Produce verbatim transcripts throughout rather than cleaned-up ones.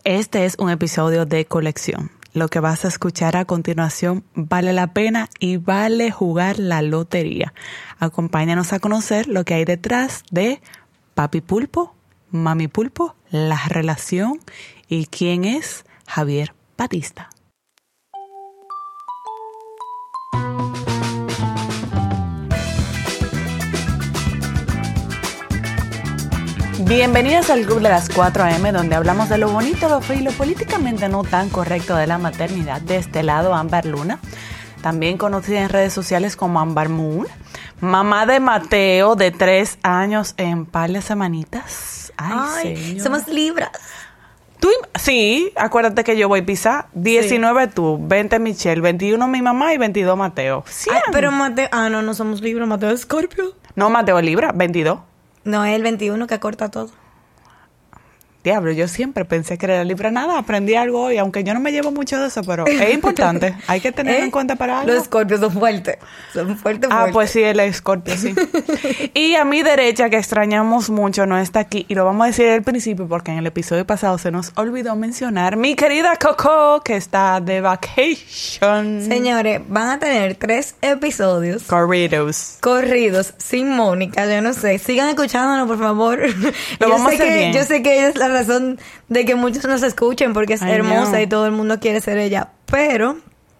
Este es un episodio de colección. Lo que vas a escuchar a continuación vale la pena y vale jugar la lotería. Acompáñanos a conocer lo que hay detrás de Papi Pulpo, Mami Pulpo, la relación y quién es Javier Batista. Bienvenidas al Club de las cuatro a eme, donde hablamos de lo bonito, lo feo y lo políticamente no tan correcto de la maternidad. De este lado, Ámbar Luna, también conocida en redes sociales como Ámbar Moon, mamá de Mateo, de tres años en par de semanitas. Ay, Ay somos libras. Tú, sí, acuérdate que yo voy a pisar. diecinueve sí. Tú, veinte Michelle, veintiuno mi mamá y veintidós Mateo. Ay, pero Mateo, ah, no, no somos Libra, Mateo es Escorpio. No, Mateo es Libra, veintidós. No, es el veintiuno que acorta todo. Diablo, yo siempre pensé que era Libra. Nada, aprendí algo hoy, aunque yo no me llevo mucho de eso, pero es importante. Hay que tenerlo ¿Eh? en cuenta para algo. Los escorpios son fuertes. Son fuertes, Ah, fuertes. pues sí, el escorpio, sí. Y a mi derecha, que extrañamos mucho, no está aquí. Y lo vamos a decir al principio, porque en el episodio pasado se nos olvidó mencionar mi querida Coco, que está de vacation. Señores, van a tener tres episodios. Corridos. Corridos, sin Mónica, yo no sé. Sigan escuchándonos, por favor. Lo yo vamos sé a hacer que, bien. Yo sé que ella es la razón de que muchos nos escuchen porque es Ay, hermosa no. y todo el mundo quiere ser ella, pero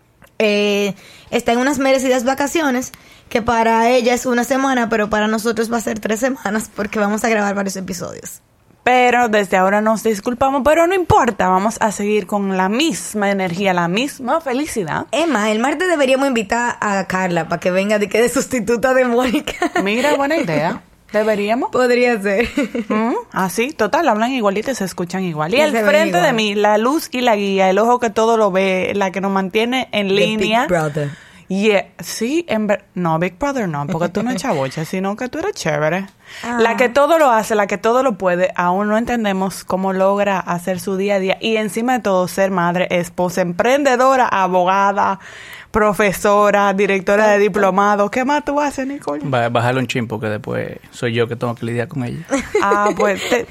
eh, está en unas merecidas vacaciones que para ella es una semana, pero para nosotros va a ser tres semanas porque vamos a grabar varios episodios. Pero desde ahora nos disculpamos, pero no importa, vamos a seguir con la misma energía, la misma felicidad. Emma, el martes deberíamos invitar a Carla para que venga de que de sustituta de Mónica. Mira, buena idea. ¿Deberíamos? Podría ser. Mm, así, total, hablan igualito y se escuchan igual. Y, y al frente de mí, la luz y la guía, el ojo que todo lo ve, la que nos mantiene en The línea. Big Brother. Yeah, sí, en ver- no, Big Brother no, porque tú no eres chabocha, sino que tú eres chévere. Ah. La que todo lo hace, la que todo lo puede, aún no entendemos cómo logra hacer su día a día. Y encima de todo, ser madre, esposa, emprendedora, abogada, profesora, directora de diplomado. ¿Qué más tú haces, Nicole? Bájale un chin porque después soy yo que tengo que lidiar con ella. Ah, pues te...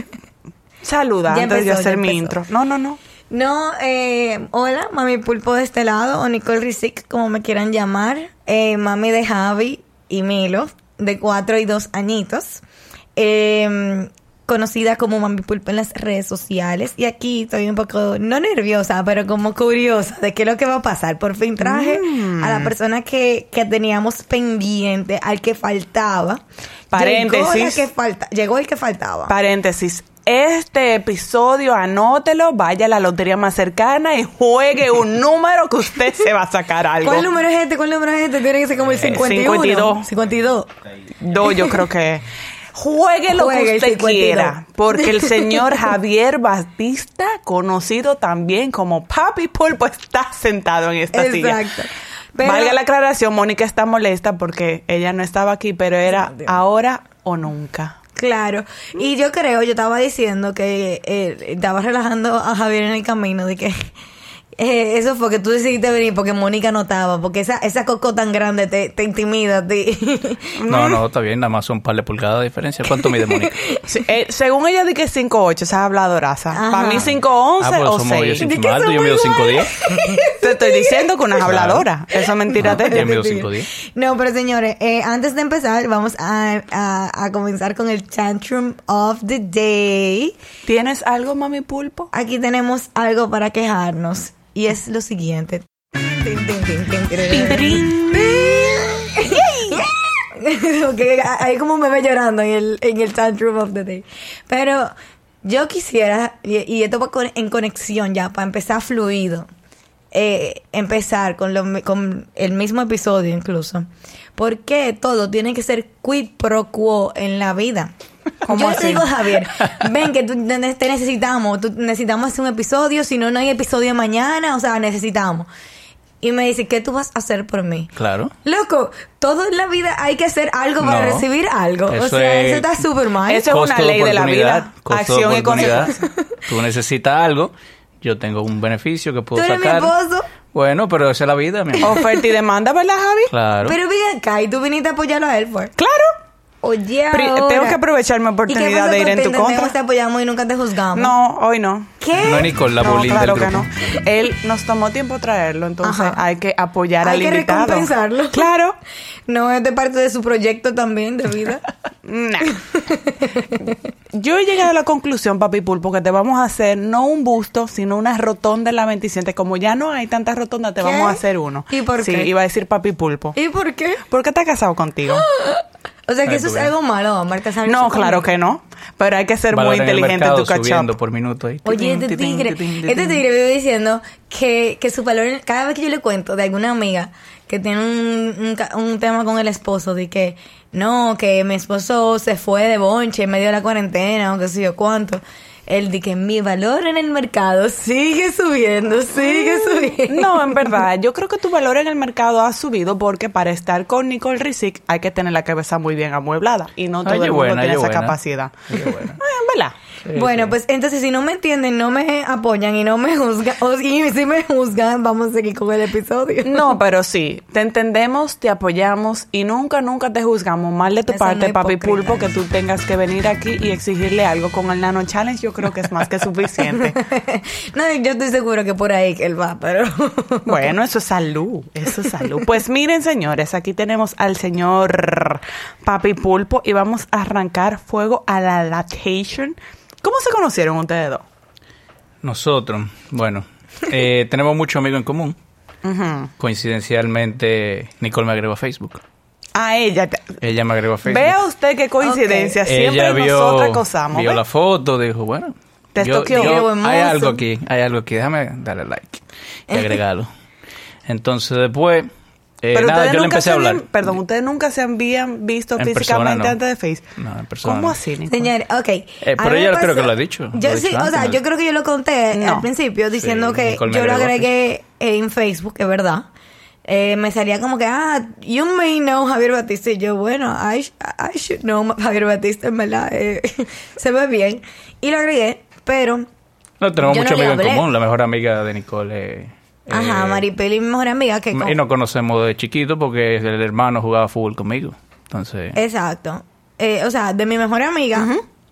saluda Ya antes empezó, de hacer ya mi empezó. intro. No, no, no. No, eh, hola, Mami Pulpo de este lado, o Nicole Rizik, como me quieran llamar. Eh, mami de Javi y Milo, de cuatro y dos añitos. Eh, conocida como Mami Pulpo en las redes sociales. Y aquí estoy un poco, no nerviosa, pero como curiosa de qué es lo que va a pasar. Por fin traje mm. a la persona que, que teníamos pendiente, al que faltaba. Paréntesis. Llegó, la que falta, llegó el que faltaba. Paréntesis. Este episodio, anótelo, vaya a la lotería más cercana y juegue un número que usted se va a sacar algo. ¿Cuál número es este? ¿Cuál número es este? Tiene que ser como el cincuenta y uno. cincuenta y dos. cincuenta y dos. No, yo creo que... Juegue lo Juegue que usted cincuenta y dos. quiera, porque el señor Javier Batista, conocido también como Papi Pulpo, está sentado en esta Exacto. silla. Pero, valga la aclaración, Mónica está molesta porque ella no estaba aquí, pero era ahora o nunca. Claro, y yo creo, yo estaba diciendo que eh, estaba relajando a Javier en el camino de que eh, eso fue que tú decidiste venir porque Mónica no estaba, porque esa esa coco tan grande te, te intimida a ti. No, no, está bien, nada más son un par de pulgadas de diferencia. ¿Cuánto mide Mónica? Sí, eh, según ella di que cinco ocho, esa habladoraza. Para mí cinco once ah, pues o somos, seis. yo soy ¿De qué alto, yo somos mido cinco iguales? diez. Te estoy diciendo que una Claro. habladora. Eso es mentira de Yo ella. mido cinco diez. No, pero señores, eh, antes de empezar, vamos a, a, a comenzar con el Tantrum of the Day. ¿Tienes algo, Mami Pulpo? Aquí tenemos algo para quejarnos. Y es lo siguiente. Okay, hay como un bebé llorando en el, en el Tantrum of the Day. Pero yo quisiera, y, y esto va con, en conexión ya, para empezar fluido, eh, empezar con, lo, con el mismo episodio incluso. ¿Por qué todo tiene que ser quid pro quo en la vida? Yo así? te digo, Javier, ven que tú, te necesitamos, tú, necesitamos hacer un episodio, si no, no hay episodio mañana, o sea, necesitamos. Y me dice, ¿qué tú vas a hacer por mí? Claro. Loco, todo en la vida hay que hacer algo para No, recibir algo. O eso sea, es- eso está súper mal. Eso es una Costo ley de la oportunidad, vida. costo Acción de y oportunidad. consecuencia. Tú necesitas algo, yo tengo un beneficio que puedo Tú eres mi sacar. esposo. Bueno, pero esa es la vida, mi amor. Oferta y demanda, ¿verdad, Javi? Claro. Pero ven acá, y tú viniste a apoyarlo a él, pues. Claro. Oye, Pri- ahora. tengo que aprovechar mi ¿Y qué oportunidad pasa de ir en contigo? tu contra. Entendemos, te apoyamos y nunca te juzgamos. No, hoy no. ¿Qué? No es Nicole, la No, bullying claro del que grupo. no. Él nos tomó tiempo traerlo, entonces Ajá. hay que apoyar Hay al que invitado. recompensarlo. Claro. No es de parte de su proyecto también de vida. Nah. Yo he llegado a la conclusión, papi pulpo, que te vamos a hacer no un busto, sino una rotonda en la veintisiete. Como ya no hay tantas rotondas, te ¿Qué? vamos a hacer uno. ¿Y por Sí, qué? iba a decir papi pulpo. ¿Y por qué? ¿Por qué está casado contigo? O sea que Ay, eso tú es ves. algo malo, Omar, casarse No, conmigo. claro que no. Pero hay que ser Valor muy en el inteligente en mercado tu catch subiendo up. por minuto ahí. Oye, este Titín, tigre, titín, titín, este titín. tigre vive diciendo que, que su valor, cada vez que yo le cuento de alguna amiga que tiene un, un, ca- un tema con el esposo, de que no, que mi esposo se fue de bonche en medio de la cuarentena o qué sé yo cuánto, él dice que mi valor en el mercado sigue subiendo, sigue subiendo. No, en verdad, yo creo que tu valor en el mercado ha subido porque para estar con Nicole Rizic hay que tener la cabeza muy bien amueblada y no todo Ay, el mundo buena, tiene ay, esa buena. capacidad. Ay, buena. Eh, ¿verdad? Sí, Bueno, sí. pues entonces si no me entienden, no me apoyan y no me juzgan, o y si me juzgan, vamos a seguir con el episodio. No, pero sí, te entendemos, te apoyamos y nunca, nunca te juzgamos mal de tu Eso no parte, es papi hipócrita. pulpo, que tú tengas que venir aquí y exigirle algo. Con el Nano Challenge yo creo que es más que suficiente. No, yo estoy seguro que por ahí que él va, pero... Bueno, eso es salud, eso es salud. Pues miren, señores, aquí tenemos al señor Papi Pulpo y vamos a arrancar fuego a la lactation. ¿Cómo se conocieron ustedes dos? Nosotros, bueno, eh, tenemos muchos amigos en común. Ujú. Coincidencialmente, Nicole me agregó a Facebook. A ella. te- Ella me agregó a Facebook. Vea usted qué coincidencia. Ok. Siempre Ella vio, nosotros acosamos. vio ¿ve? la foto, dijo, bueno, Te yo, estoqueó. yo- Qué buen hay mozo. algo aquí, hay algo aquí, déjame darle like y agregarlo. Entonces después, eh, Pero nada, ustedes yo le nunca empecé se a hablar. habían, perdón, ustedes nunca se habían visto En físicamente persona, no. antes de Facebook. No, en persona ¿Cómo no. así, Nicole? Señores, ok. Eh, A pero mí ella me creo pasó- que lo ha dicho, lo Yo ha sí, dicho o sea, antes, yo ¿no? creo que yo lo conté No. al principio diciendo Sí, que Nicole me yo lo agregó a agregué en Facebook, es verdad. Eh, me salía como que, ah, you may know Javier Batista. Y yo, bueno, I, sh- I should know Javier Batista, en verdad. eh, se ve bien. Y lo agregué, pero... No, tenemos yo no muchos le amigos en hablé. común. La mejor amiga de Nicole es... Ajá, eh, Maripeli, mi mejor amiga, que... Y con- nos conocemos de chiquito porque el hermano jugaba fútbol conmigo. Entonces, Exacto. Eh, o sea, de mi mejor amiga,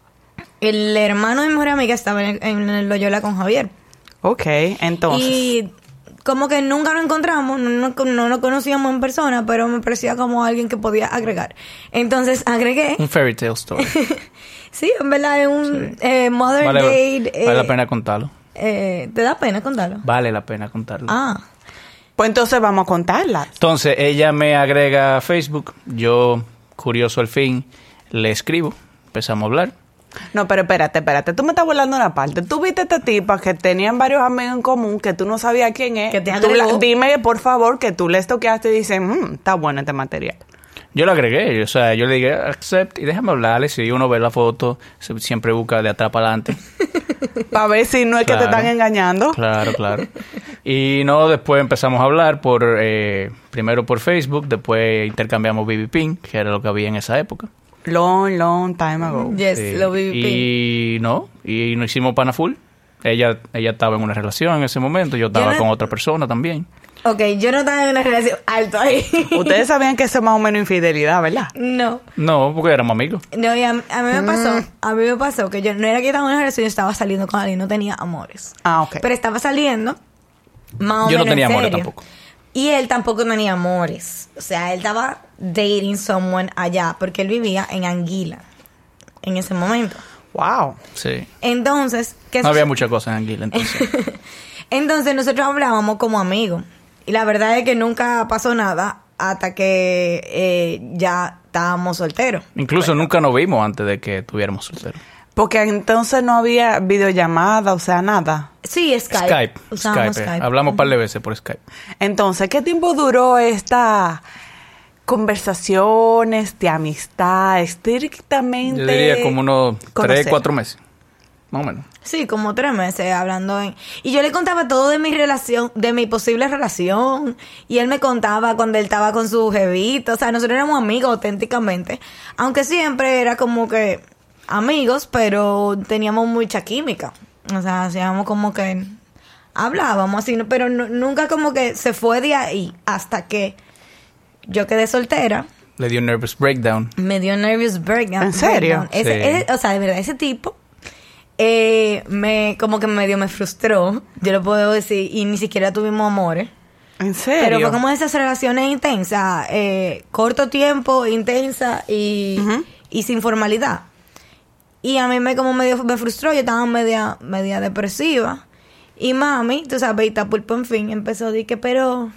el hermano de mi mejor amiga estaba en, en el Loyola con Javier. Ok, entonces. Y como que nunca nos encontramos, no, no, no nos conocíamos en persona, pero me parecía como alguien que podía agregar. Entonces agregué. un fairy tale story. Sí, en verdad es un eh, Mother Vale, Date. eh, vale la pena contarlo. eh, ¿Te da pena contarlo? Vale la pena contarlo. Ah. Pues entonces vamos a contarlas. Entonces, ella me agrega a Facebook. Yo, curioso al fin, le escribo. Empezamos a hablar. No, pero espérate, espérate. Tú me estás volando una parte. Tú viste a esta tipa que tenían varios amigos en común que tú no sabías quién es. Que te Tú la- agregó. dime, por favor, que tú le toqueaste y dices, mmm, está bueno este material. Yo lo agregué. O sea, yo le dije, accept y déjame hablarle. Si uno ve la foto, se- siempre busca de atrás para adelante. Para ver si no es que te Claro. están engañando. Claro, claro. Y no, después empezamos a hablar por eh, primero por Facebook, después intercambiamos B B Pin, que era lo que había en esa época. Long, long time ago. Yes, Sí. lo vi. Y no, y nos hicimos pana full. Ella, ella estaba en una relación en ese momento, yo estaba no- con otra persona también. Ok, yo no estaba en una relación alto ahí. Ustedes sabían que eso es más o menos infidelidad, ¿verdad? No. No, porque éramos amigos. No, y a, a mí me pasó, Mm. a mí me pasó que yo no era que estaba en una relación, yo estaba saliendo con alguien, no tenía amores. Ah, ok. Pero estaba saliendo más o Yo no menos tenía en amores serio. tampoco. Y él tampoco tenía amores. O sea, él estaba dating someone allá porque él vivía en Anguila en ese momento. Wow. Sí. Entonces, ¿qué No había sucede? muchas cosas en Anguila, entonces. Entonces nosotros hablábamos como amigos. Y la verdad es que nunca pasó nada hasta que eh, ya estábamos solteros. Incluso nunca nos vimos antes de que tuviéramos solteros. Porque entonces no había videollamada, o sea, nada. Sí, Skype. Skype. Usábamos Skype. eh. Skype. Hablamos un par de veces por Skype. Entonces, ¿qué tiempo duró esta conversaciones de amistad estrictamente? Yo diría como unos conocer? tres, cuatro meses. Más o menos. Sí, como tres meses hablando en... Y yo le contaba todo de mi relación, de mi posible relación. Y él me contaba cuando él estaba con su jevito. O sea, nosotros éramos amigos auténticamente. Aunque siempre era como que amigos, pero teníamos mucha química. O sea, hacíamos como que... Hablábamos así, ¿no? Pero nu- nunca como que se fue de ahí hasta que yo quedé soltera. Le dio un nervous breakdown. Me dio un nervous breakdown. ¿En serio? Ese, Sí. ese- o sea, de verdad, ese tipo eh, me como que medio me frustró, yo lo puedo decir, y ni siquiera tuvimos amores. ¿En serio? Pero fue como esas relaciones intensas, eh, corto tiempo, intensa y, Ujú. y sin formalidad. Y a mí me como medio me frustró, yo estaba media, media depresiva. Y mami, tú sabes, Ita Pulpo, en fin, empezó a decir que, pero,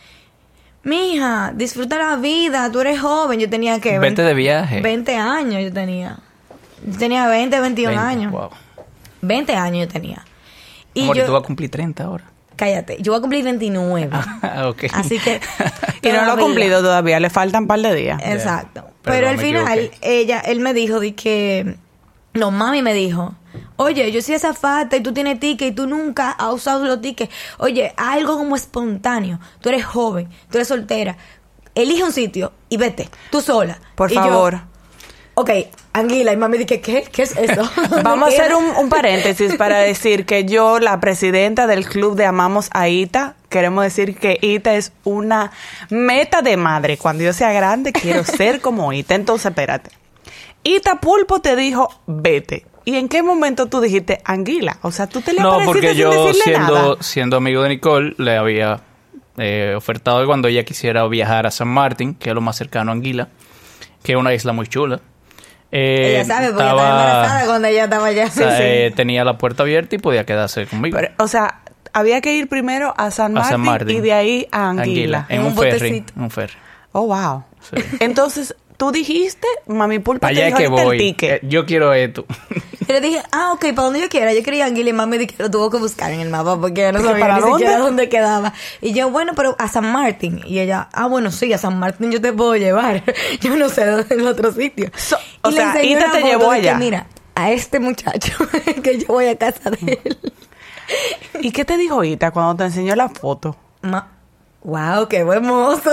mija, disfruta la vida, tú eres joven. Yo tenía que... Vete de viaje. veinte años yo tenía. Yo tenía veinte, veintiún veinte, años. Wow. veinte años yo tenía. Y Amor, yo... tú vas a cumplir treinta ahora. Cállate, yo voy a cumplir veintinueve. Ah, ok. Así que... Y no lo ha todavía. cumplido todavía, le faltan un par de días. Exacto. Perdón, Pero al me final, equivoqué. ella, él me dijo de que... No, mami me dijo, oye, yo soy azafata y tú tienes ticket y tú nunca has usado los tickets. Oye, algo como espontáneo. Tú eres joven, tú eres soltera. Elige un sitio y vete, tú sola. Por Y yo, favor. ok, Anguila. Y mami dije, ¿qué? ¿Qué es eso? Vamos a ¿Qué hacer era? un, un paréntesis para decir que yo, la presidenta del club de Amamos a Ita, queremos decir que Ita es una meta de madre. Cuando yo sea grande, quiero ser como Ita. Entonces, espérate. Ita Pulpo te dijo, vete. ¿Y en qué momento tú dijiste, Anguila? O sea, tú te le No, apareciste porque sin yo decirle siendo, nada. siendo amigo de Nicole, le había eh, ofertado que cuando ella quisiera viajar a San Martín, que es lo más cercano a Anguila, que es una isla muy chula. eh, Ella sabe porque estaba embarazada cuando ella estaba allá. o sea, eh, tenía la puerta abierta y podía quedarse conmigo. Pero, o sea, había que ir primero a San A Martín, San Martín. y de ahí a Anguila. En En un, un ferry. botecito. En un ferry. Oh, wow. Sí. Entonces, tú dijiste, Mami Pulpo te Allá es dijo que ahorita el voy. ticket. Eh, Yo quiero esto. Yo le dije, ah, ok, para donde yo quiera. Yo quería Anguila y mami dijo que lo tuvo que buscar en el mapa porque ella no ¿Pero sabía para ni dónde? siquiera dónde quedaba. Y yo, bueno, pero a San Martín. Y ella, ah, bueno, sí, a San Martín yo te puedo llevar. Yo no sé dónde es el otro sitio. So- Y o le sea, enseñé Ita una te foto llevó de que, allá. mira, a este muchacho que yo voy a casa de él. ¿Y qué te dijo Ita cuando te enseñó la foto? Ma wow, qué buen mozo.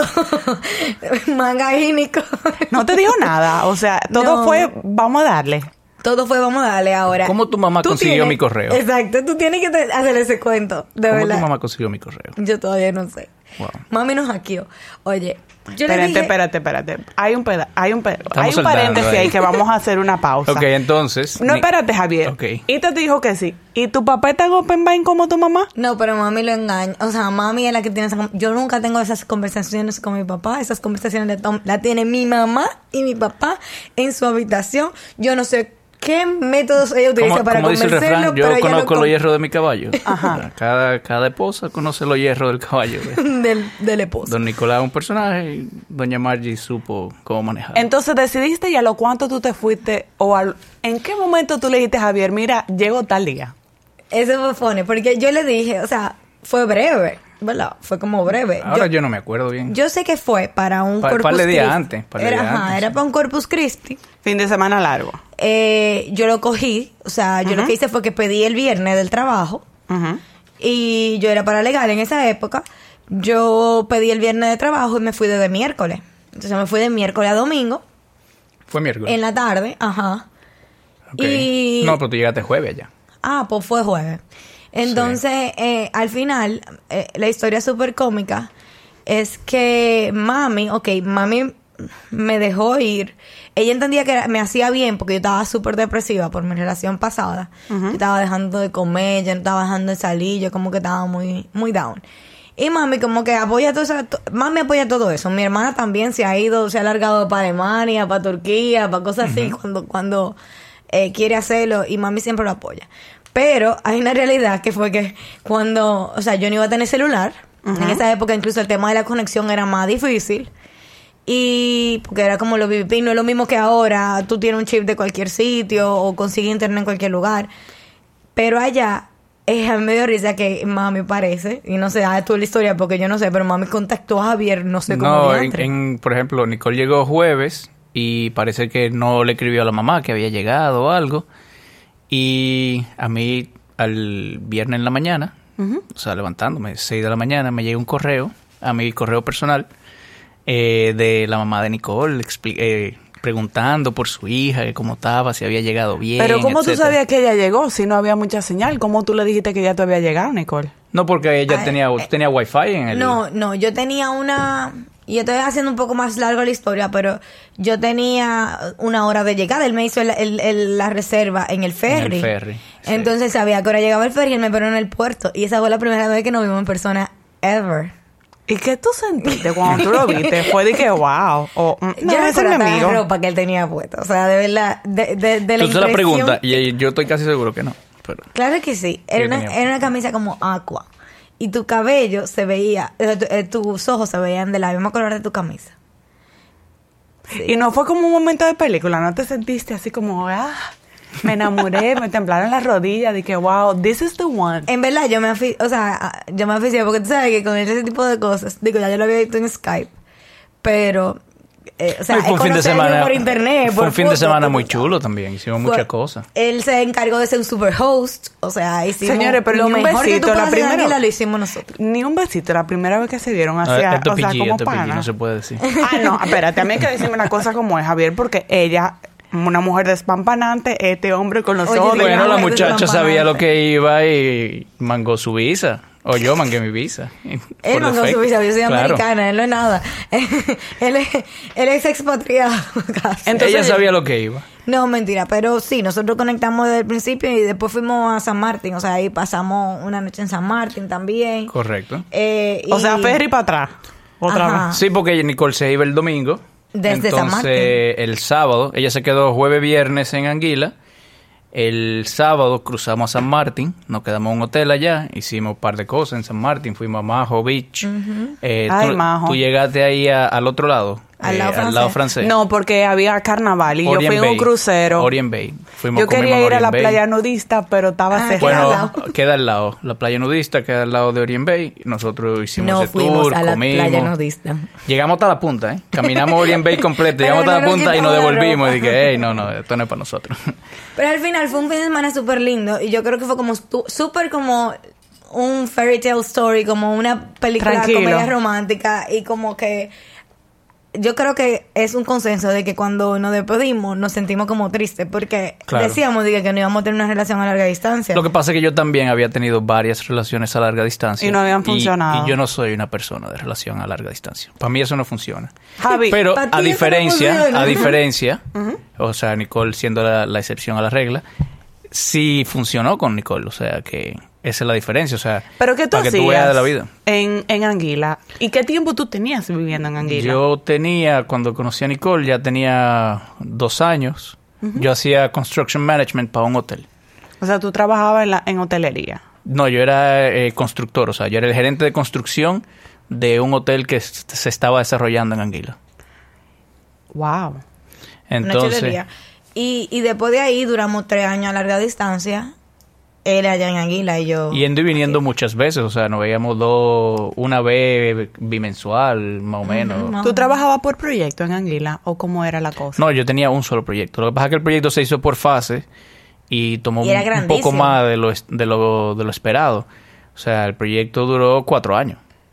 Manga gínico. No te dijo nada. O sea, todo No. fue, vamos a darle. Todo fue, vamos a darle ahora. ¿Cómo tu mamá Tú consiguió tienes- mi correo? Exacto, tú tienes que te- hacer ese cuento, de ¿Cómo verdad. tu mamá consiguió mi correo? Yo todavía no sé. Wow. Mami nos hackeó. Oye, yo le Espérate, dije... espérate, espérate. Hay un peda hay un, peda hay un soltando paréntesis ahí. ahí que vamos a hacer una pausa. Ok, entonces... No, ni- espérate, Javier. Ok. Ita te dijo que sí. ¿Y tu papá está en open mind como tu mamá? No, pero mami lo engaña. O sea, mami es la que tiene esa... com- Yo nunca tengo esas conversaciones con mi papá. Esas conversaciones la, tom- la tiene mi mamá y mi papá en su habitación. Yo no sé qué métodos ella utiliza ¿Cómo, para cómo dice el convencerlo, refrán? pero Yo ella conozco lo los hierros de mi caballo. Ajá. Cada, cada esposa conoce los hierros del caballo. con- del, del esposo. Don Nicolás es un personaje y doña Margie supo cómo manejar. Entonces decidiste y a lo cuánto tú te fuiste o al- en qué momento tú le dijiste a Javier, mira, llego tal día. Eso fue funny, porque yo le dije, o sea, fue breve, ¿verdad? Fue como breve. Ahora yo, yo, no me acuerdo bien. yo sé que fue para un Pa- Corpus par de días Christi. antes, par de era, días ajá, antes, era sí. para un Corpus Christi. Fin de semana largo. Eh, yo lo cogí, o sea, yo lo que hice fue que pedí el viernes del trabajo Ujú. y yo era para legal en esa época. Yo pedí el viernes de trabajo y me fui desde miércoles. Entonces me fui de miércoles a domingo Fue miércoles. en la tarde, ajá. Ok. y- No, pero tú llegaste jueves allá. Ah, pues fue jueves. Entonces, eh, al final, eh, la historia súper cómica es que mami, ok, mami me dejó ir. Ella entendía que era- me hacía bien porque yo estaba súper depresiva por mi relación pasada. Yo estaba dejando de comer, yo no estaba dejando de salir, yo como que estaba muy, muy down. Y mami como que apoya todo eso, to- mami apoya todo eso. Mi hermana también se ha ido, se ha largado para Alemania, para Turquía, para cosas así, cuando, cuando eh, quiere hacerlo, y mami siempre lo apoya. Pero hay una realidad que fue que cuando, o sea, yo no iba a tener celular, en esa época incluso el tema de la conexión era más difícil. Y porque era como lo B B P, no es lo mismo que ahora, tú tienes un chip de cualquier sitio o consigues internet en cualquier lugar. Pero allá es medio risa que mami parece, y no sé, ah, tú la historia porque yo no sé, pero mami contactó a Javier, no sé cómo. No, en, diantre. en- por ejemplo, Nicole llegó jueves y parece que no le escribió a la mamá que había llegado o algo. Y a mí, al viernes en la mañana, o sea, levantándome, seis de la mañana, me llega un correo, a mi correo personal, eh, de la mamá de Nicole, expli- eh, preguntando por su hija, que cómo estaba, si había llegado bien, Pero ¿cómo tú etcétera. sabías que ella llegó si no había mucha señal? ¿Cómo tú le dijiste que ya te había llegado, Nicole? No, porque ella Ay, tenía, eh, tenía wifi en el... No, no, yo tenía una... Y yo estoy haciendo un poco más largo la historia, pero yo tenía una hora de llegada. Él me hizo el, el, el, la reserva en el ferry. En el ferry, sí. Entonces sabía que ahora llegaba el ferry y él me esperó en el puerto. Y esa fue la primera vez que nos vimos en persona ever. ¿Y qué tú sentiste cuando tú lo viste? Fue de que wow. O, mm, no, yo no ese es mi la amigo. ropa que él tenía puesta. O sea, de verdad, de, de, de la Tú te la impresión- preguntas y yo estoy casi seguro que no. Pero... Claro que sí. Era ¿Qué una, tenía? era una camisa como aqua. Y tu cabello se veía, eh, tu- eh, tus ojos se veían del mismo color de tu camisa. Y no fue como un momento de película, ¿no te sentiste así como, ah, me enamoré, me temblaron las rodillas, dije, wow, this is the one? En verdad, yo me afi o sea, yo me aficié porque tú sabes que con ese tipo de cosas, digo, ya yo lo había visto en Skype, pero, eh, o sea, No, y fue un es fin de conocerlo semana, por internet, fue por un fin de fotos, semana tú muy sabes. chulo también. Hicimos Fue- muchas cosas. Él se encargó de ser un super host, o sea, hicimos Señores, pero lo ni un mejor que besito, tú la puedas hacer en primera- Águila lo hicimos nosotros. Ni un besito, la primera vez que se vieron No, hacia, esto o es sea, P G, como esto es P G, pana. no se puede decir. Ah, no, espérate, a mí hay que decirme una cosa como es, Javier, porque ella, una mujer despampanante, este hombre con los Oye, ojos sí, de Bueno, la mujer muchacha despampanante. sabía lo que iba y mangó su visa. O yo mangué mi visa. Él Por mandó defecto. su visa, yo soy Claro. americana, él no es nada. él, es, él es expatriado. casi. Entonces- Ella sabía lo que iba. No, mentira, pero sí, nosotros conectamos desde el principio y después fuimos a San Martín, o sea, ahí pasamos una noche en San Martín también. Correcto. Eh, O y- sea, ferry para atrás, otra Ajá. vez. Sí, porque Nicole se iba el domingo. Desde San Entonces, Martín. el sábado, ella se quedó jueves, viernes en Anguila. El sábado cruzamos a San Martín, nos quedamos en un hotel allá, hicimos un par de cosas en San Martín, fuimos a Majo Beach. Eh, Ay, tú, Majo. tú llegaste ahí a- al otro lado, Al eh, lado francés. lado francés. No, porque había carnaval y Orient yo fui en Bay. un crucero. Orient Bay. Fuimos, Yo quería comimos en ir a la Orient Bay. playa nudista, pero estaba Ah, cerrada. Bueno, Queda al lado. queda al lado. La playa nudista queda al lado de Orient Bay. Nosotros hicimos No ese fuimos tour, a la comimos. playa nudista. Llegamos hasta la punta, ¿eh? Caminamos Orient Bay completo. Pero Llegamos hasta no la nos punta y nos quitamos la devolvimos. Y ropa. dije, hey, no, no, esto no es para nosotros. Pero al final fue un fin de semana súper lindo y yo creo que fue como stu- súper como un fairy tale story, como una película Tranquilo. comedia romántica y como que yo creo que es un consenso de que cuando nos despedimos nos sentimos como tristes porque Claro. decíamos diga, que no íbamos a tener una relación a larga distancia. Lo que pasa es que yo también había tenido varias relaciones a larga distancia. Y no habían funcionado. Y yo no soy una persona de relación a larga distancia. Para mí eso no funciona. Javi, Pero ¿pa' ti a eso no diferencia, funciona? a diferencia, o sea, Nicole siendo la, la excepción a la regla, sí funcionó con Nicole. O sea, que esa es la diferencia. O sea, ¿Pero qué tú para que hacías tú veas de la vida. En, en Anguila? ¿Y qué tiempo tú tenías viviendo en Anguila? Yo tenía, cuando conocí a Nicole, ya tenía dos años. Yo hacía construction management para un hotel. O sea, tú trabajabas en, la, en hotelería. No, yo era eh, constructor, o sea, yo era el gerente de construcción de un hotel que s- se estaba desarrollando en Anguila. Wow. Una Entonces, chulería. Y, y después de ahí duramos tres años a larga distancia. Él allá en Anguila y yo. yendo y viniendo muchas veces, o sea, nos veíamos dos, una vez bimensual, más o menos. no. ¿Tú trabajabas por proyecto en Anguila o cómo era la cosa? No, yo tenía un solo proyecto. Lo que pasa es que el proyecto se hizo por fase y tomó Y era un, un grandísimo. poco más de lo, es- de, lo, de lo esperado. O sea, el proyecto duró cuatro años.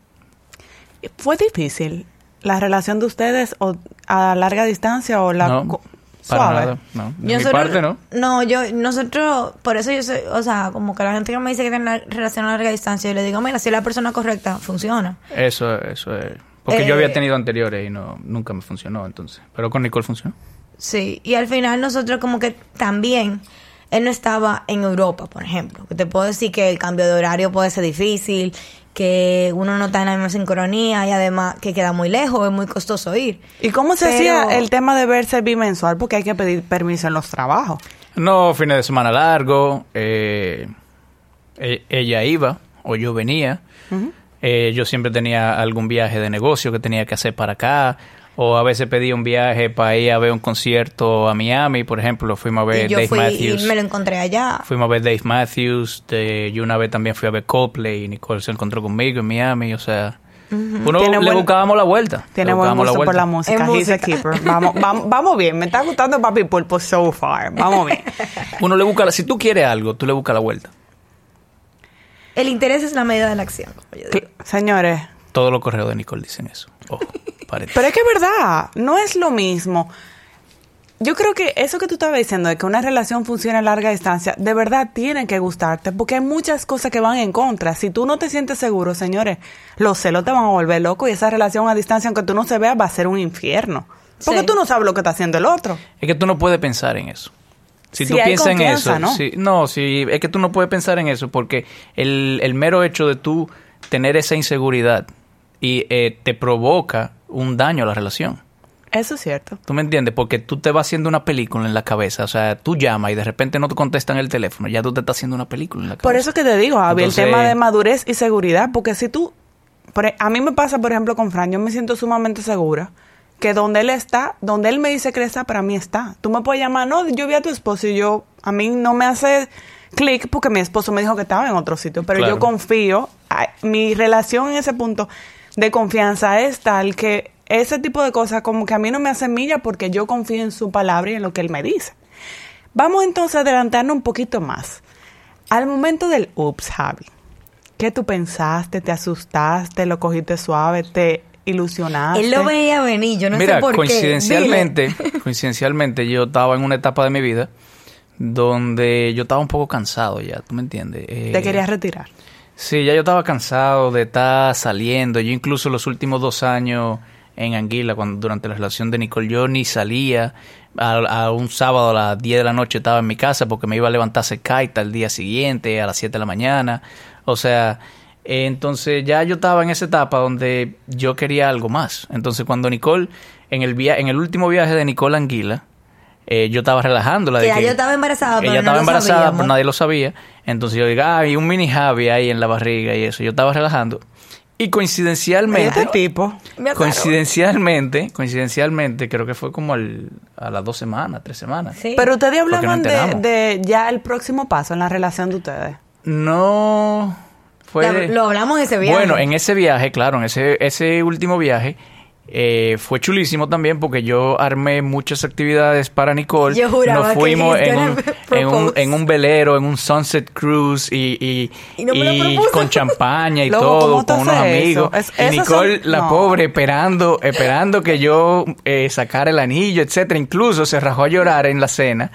¿Fue difícil la relación de ustedes o a larga distancia o la No, co- para suave? nada. No. De mi Nosotros- parte, no. No, yo, nosotros, por eso yo soy, o sea, como que la gente que me dice que tiene una relación a larga distancia, yo le digo, mira, si es la persona correcta, funciona. Eso, eso es. Porque Eh, yo había tenido anteriores y no nunca me funcionó, entonces. Pero con Nicole funcionó. Sí, y al final nosotros como que también, él no estaba en Europa, por ejemplo. Que te puedo decir que el cambio de horario puede ser difícil, que uno no está en la misma sincronía y además que queda muy lejos, es muy costoso ir. ¿Y cómo se Pero- hacía el tema de verse bimensual? Porque hay que pedir permiso en los trabajos. No, fines de semana largo. eh, e- ella iba o yo venía. Eh, yo siempre tenía algún viaje de negocio que tenía que hacer para acá. O a veces pedía un viaje para ir a ver un concierto a Miami, por ejemplo. Fuimos a ver Y yo Dave fui Matthews. y me lo encontré allá. Fuimos a ver Dave Matthews. De, yo una vez también fui a ver Coldplay y Nicole se encontró conmigo en Miami. O sea, uno Tiene le buen- buscábamos la vuelta. Tiene le buen buscábamos gusto por vuelta. la música. En He's a música. keeper. Vamos, vamos, vamos bien. Me está gustando Papi Pulpo so far. Vamos bien. Uno le busca, la- si tú quieres algo, tú le buscas la vuelta. El interés es la medida de la acción. como yo digo. Cl- Señores, Todos los correos de Nicole dicen eso. Ojo, párate. pero es que es verdad, no es lo mismo yo creo que eso que tú estabas diciendo, de que una relación funcione a larga distancia, de verdad tiene que gustarte, porque hay muchas cosas que van en contra. Si tú no te sientes seguro, señores, los celos te van a volver loco y esa relación a distancia, aunque tú no se veas, va a ser un infierno. Porque Sí. tú no sabes lo que está haciendo el otro. Es que tú no puedes pensar en eso. Si Sí, tú hay piensas en confianza, eso, ¿no? si- no, si, es que tú no puedes pensar en eso porque el, el mero hecho de tú tener esa inseguridad y eh, te provoca un daño a la relación. Eso es cierto. ¿Tú me entiendes? Porque tú te vas haciendo una película en la cabeza. O sea, tú llamas y de repente no te contestan el teléfono. Ya tú te estás haciendo una película en la cabeza. Por eso que te digo, Javi, Entonces- el tema de madurez y seguridad, porque si tú, por e- a mí me pasa, por ejemplo, con Fran, yo me siento sumamente segura que donde él está, donde él me dice que está, para mí está. Tú me puedes llamar, no, yo vi a tu esposo y yo, a mí no me hace clic porque mi esposo me dijo que estaba en otro sitio, pero Claro. yo confío, a- mi relación en ese punto de confianza es tal que ese tipo de cosas como que a mí no me hacen milla porque yo confío en su palabra y en lo que él me dice. Vamos entonces a adelantarnos un poquito más. Al momento del ups, Javi, ¿qué tú pensaste? ¿Te asustaste? ¿Lo cogiste suave? ¿Te ilusionaste? Él lo veía venir, yo no Mira, sé por coincidencialmente, qué. Dile. coincidencialmente yo estaba en una etapa de mi vida donde yo estaba un poco cansado ya, ¿tú me entiendes? Eh, ¿Te querías retirar? Sí, ya yo estaba cansado de estar saliendo. Yo incluso los últimos dos años en Anguila, cuando durante la relación de Nicole, yo ni salía. A, a un sábado a las diez de la noche estaba en mi casa porque me iba a levantar secaita el día siguiente a las siete de la mañana. O sea, eh, entonces ya yo estaba en esa etapa donde yo quería algo más. Entonces cuando Nicole, en el via en el último viaje de Nicole a Anguila, eh, yo estaba relajándola. Que de ya que yo estaba embarazada, pero ella no estaba lo embarazada, sabíamos. pero nadie lo sabía. Entonces yo digo, ah, y un mini Javi ahí en la barriga y eso. Yo estaba relajando. Y coincidencialmente, Este tipo. Me aclaro. coincidencialmente, coincidencialmente, creo que fue como al- a las dos semanas, tres semanas. Sí. Pero ustedes Porque hablaban nos de, enteramos. de ya el próximo paso en la relación de ustedes. No fue... Ya, lo hablamos en ese viaje. Bueno, en ese viaje, claro, en ese, ese último viaje, eh, fue chulísimo también porque yo armé muchas actividades para Nicole. Yo juraba Nos que fuimos he's en gonna un, propose. en, un, en un velero, en un Sunset Cruise y, y, Y no me lo y propuso. con champaña y Loco, todo, ¿cómo tú con unos haces amigos. eso? Es- y esas Nicole, son- la no. pobre, esperando, esperando que yo eh, sacara el anillo, etcétera. Incluso se rajó a llorar en la cena.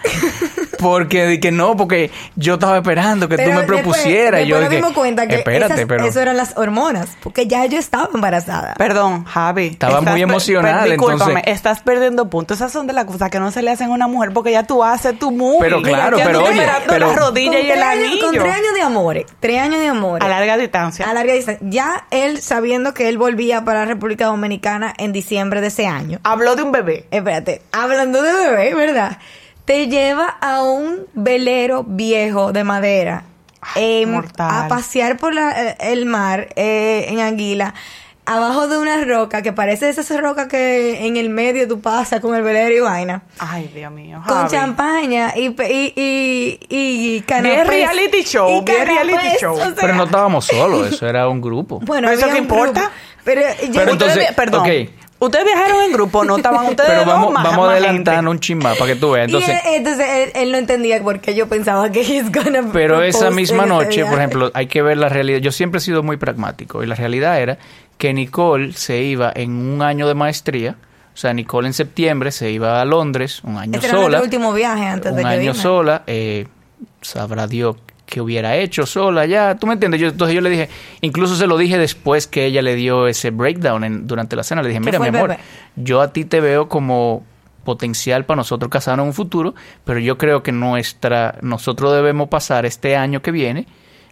Porque de que no, porque yo estaba esperando que tú Pero me después- propusieras. y yo después nos dije, dimos cuenta que espérate, esas- pero... eso eran las hormonas, porque ya yo estaba embarazada. Perdón, Javi. Estaba estás muy per- emocional, per- discúlpame, entonces- estás perdiendo puntos. Esas son de las cosas que no se le hacen a una mujer porque ya tú haces tu movie. Pero claro, Ya tú pero estás oye, esperando pero- la rodilla Con y el tres años- anillo. Con tres años de amores, tres años de amores. A larga distancia. A larga distancia. Ya él sabiendo que él volvía para República Dominicana en diciembre de ese año. Habló de un bebé. Espérate, hablando de bebé, ¿verdad? Te lleva a un velero viejo de madera eh, mortal. a pasear por la- eh, el mar eh, en Anguila, abajo de una roca que parece esas rocas que en el medio tú pasas con el velero y vaina. Ay, Dios mío. Con Javi. champaña y, pe- y, y, y Bien canapés. reality show, Y bien reality canapés, show. o sea, Pero no estábamos solos, eso era un grupo. Bueno, ¿Pero eso había qué un grupo. importa? Pero, yo- Pero Ustedes entonces, vi- perdón. ok. Ustedes viajaron en grupo, no estaban ustedes Pero dos, vamos, más- vamos más adelantando gente. un chisma para que tú veas. y Entonces, él, entonces él, él no entendía por qué yo pensaba que he's gonna pero esa propose misma en ese noche, por viaje. ejemplo, hay que ver la realidad. Yo siempre he sido muy pragmático y la realidad era que Nicole se iba en un año de maestría. O sea, Nicole en septiembre se iba a Londres, un año Este era sola. nuestro último viaje antes un de que año vine. sola, eh, sabrá Dios qué hubiera hecho sola ya, ¿tú me entiendes? Yo, entonces yo le dije, incluso se lo dije después que ella le dio ese breakdown en- durante la cena, le dije, ¿Qué mira fue mi el amor, bebé? yo a ti te veo como potencial para nosotros casarnos en un futuro, pero yo creo que nuestra, nosotros debemos pasar este año que viene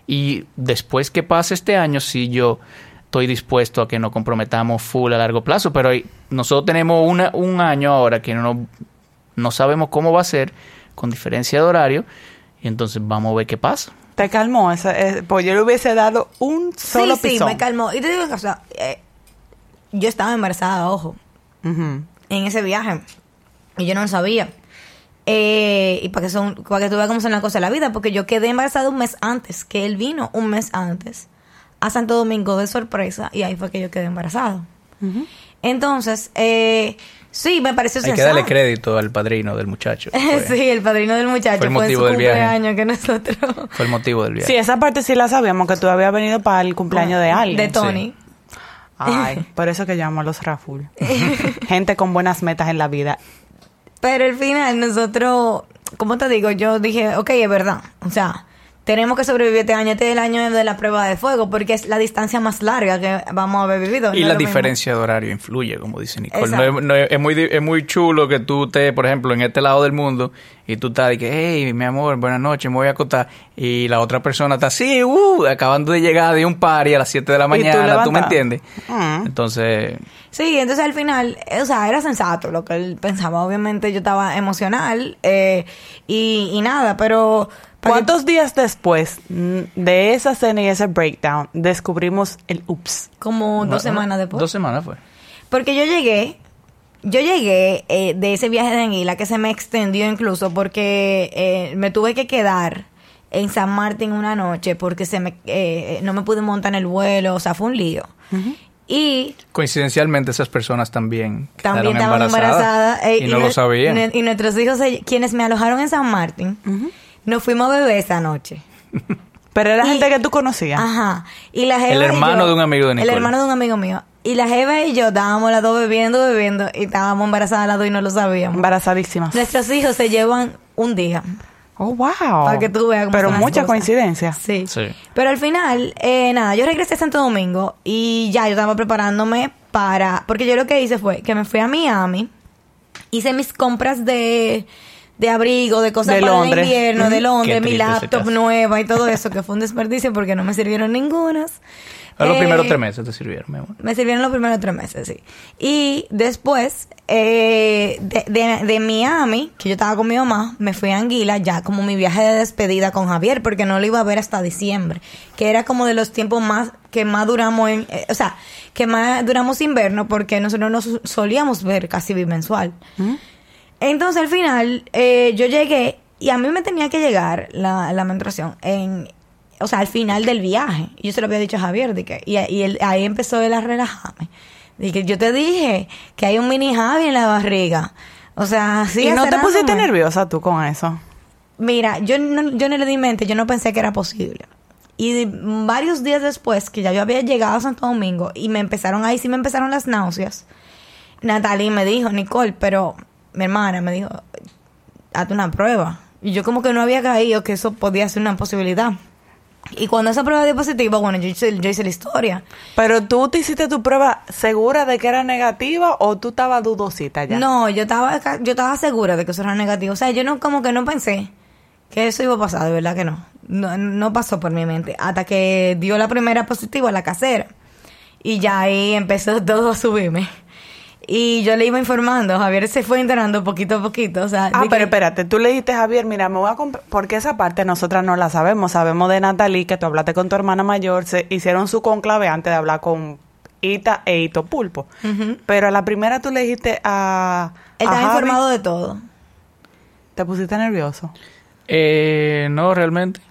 y después que pase este año, sí yo estoy dispuesto a que nos comprometamos full a largo plazo, pero hay- nosotros tenemos una, un año ahora que no, no sabemos cómo va a ser, con diferencia de horario, y entonces vamos a ver qué pasa. Te calmó, esa- eh, pues yo le hubiese dado un solo sí, sí, pisón. me calmó. Y te digo, o sea, eh, yo estaba embarazada, ojo, Ujú. en ese viaje. Y yo no lo sabía. Eh, y para que, son, para que tú veas cómo son las cosas de la vida, porque yo quedé embarazada un mes antes, que él vino un mes antes a Santo Domingo de sorpresa, y ahí fue que yo quedé embarazada. Entonces, eh, sí, me pareció Hay que sensato. darle crédito al padrino del muchacho. Fue, Sí, el padrino del muchacho Fue el fue, en su motivo del viaje. cumpleaños que nosotros... fue el motivo del viaje. Sí, esa parte sí la sabíamos, que tú habías venido para el cumpleaños de alguien. De Tony. Ay, por eso que llamo a los Raful. Gente con buenas metas en la vida. Pero al final nosotros, ¿cómo te digo? Yo dije, ok, es verdad. O sea, tenemos que sobrevivir este año. Este es el año de la prueba de fuego porque es la distancia más larga que vamos a haber vivido. Y no la es lo diferencia mismo. de horario influye, como dice Nicole. No Exacto. es, no es, es muy, di- es muy chulo que tú estés, por ejemplo, en este lado del mundo y tú estás de que, hey, mi amor, buenas noches, me voy a acostar. Y la otra persona está así, uh, acabando de llegar de un party a las siete de la tú mañana, ¿tú, me levantado. entiendes? Mm. Entonces, Sí, entonces al final, eh, o sea, era sensato lo que él pensaba. Obviamente yo estaba emocional eh, y, y nada, pero... para que- ¿Cuántos días después mm, de esa cena y ese breakdown descubrimos el ups? Como dos no- semanas después. Dos semanas fue. Porque yo llegué, yo llegué eh, de ese viaje de Anguila que se me extendió incluso porque eh, me tuve que quedar en San Martín una noche porque se me eh, no me pude montar en el vuelo, o sea, fue un lío. Y Coincidencialmente, esas personas también también quedaron estaban embarazadas eh, y no nue- lo sabían. nue- Y nuestros hijos, se- quienes me alojaron en San Martín, nos fuimos a beber esa noche. Pero era Y- gente que tú conocías. Ajá. Y la jeva El y hermano yo- de un amigo de Nicole. El hermano de un amigo mío. Y la jeva y yo estábamos las dos bebiendo, bebiendo y estábamos embarazadas las dos y no lo sabíamos. Embarazadísimas. Nuestros hijos se llevan un día. Oh, wow. Para que tú veas cómo Pero son las mucha cosas. coincidencia. Sí. Sí. Pero al final, eh, nada, yo regresé a Santo Domingo y ya yo estaba preparándome para... Porque yo lo que hice fue que me fui a Miami, hice mis compras de, de abrigo, de cosas De para Londres. el invierno, Ujú. de Londres, Qué mi triste ese laptop caso. nueva y todo eso, que fue un desperdicio porque no me sirvieron ningunas. A los Eh, primeros tres meses te sirvieron, mi amor. Me sirvieron los primeros tres meses, sí. Y después eh, de, de, de Miami, que yo estaba con mi mamá, me fui a Anguila ya como mi viaje de despedida con Javier, porque no lo iba a ver hasta diciembre, que era como de los tiempos más que más duramos, en, eh, o sea, que más duramos invierno, porque nosotros nos solíamos ver casi bimensual. Entonces al final eh, yo llegué y a mí me tenía que llegar la, la menstruación en... O sea, al final del viaje. Y yo se lo había dicho a Javier. De que, y y él, ahí empezó él a relajarme. De que yo te dije que hay un mini Javi en la barriga. O sea, sí. ¿Y no te pusiste acerrándome. nerviosa tú con eso? Mira, yo no, yo no le di mente, yo no pensé que era posible. Y de- varios días después, que ya yo había llegado a Santo Domingo, y me empezaron, ahí sí me empezaron las náuseas, Natalie me dijo, Nicole, pero mi hermana me dijo, hazte una prueba. Y yo como que no había caído que eso podía ser una posibilidad. Y cuando esa prueba dio positiva, bueno, yo hice, yo hice la historia. ¿Pero tú te hiciste tu prueba segura de que era negativa o tú estabas dudosita ya? No, yo estaba ca- yo estaba segura de que eso era negativo. O sea, yo no como que no pensé que eso iba a pasar, de verdad que no. No, no pasó por mi mente. Hasta que dio la primera positiva, la casera. Y ya ahí empezó todo a subirme. Y yo le iba informando. Javier se fue enterando poquito a poquito. O sea, Ah, de pero que- espérate, tú le dijiste a Javier, mira, me voy a comprar, porque esa parte nosotras no la sabemos. Sabemos de Natalie, que tú hablaste con tu hermana mayor, se hicieron su conclave antes de hablar con Ita e Ito Pulpo. Pero a la primera tú le dijiste a... él a estaba Javi, informado de todo. ¿Te pusiste nervioso? Eh, no, realmente.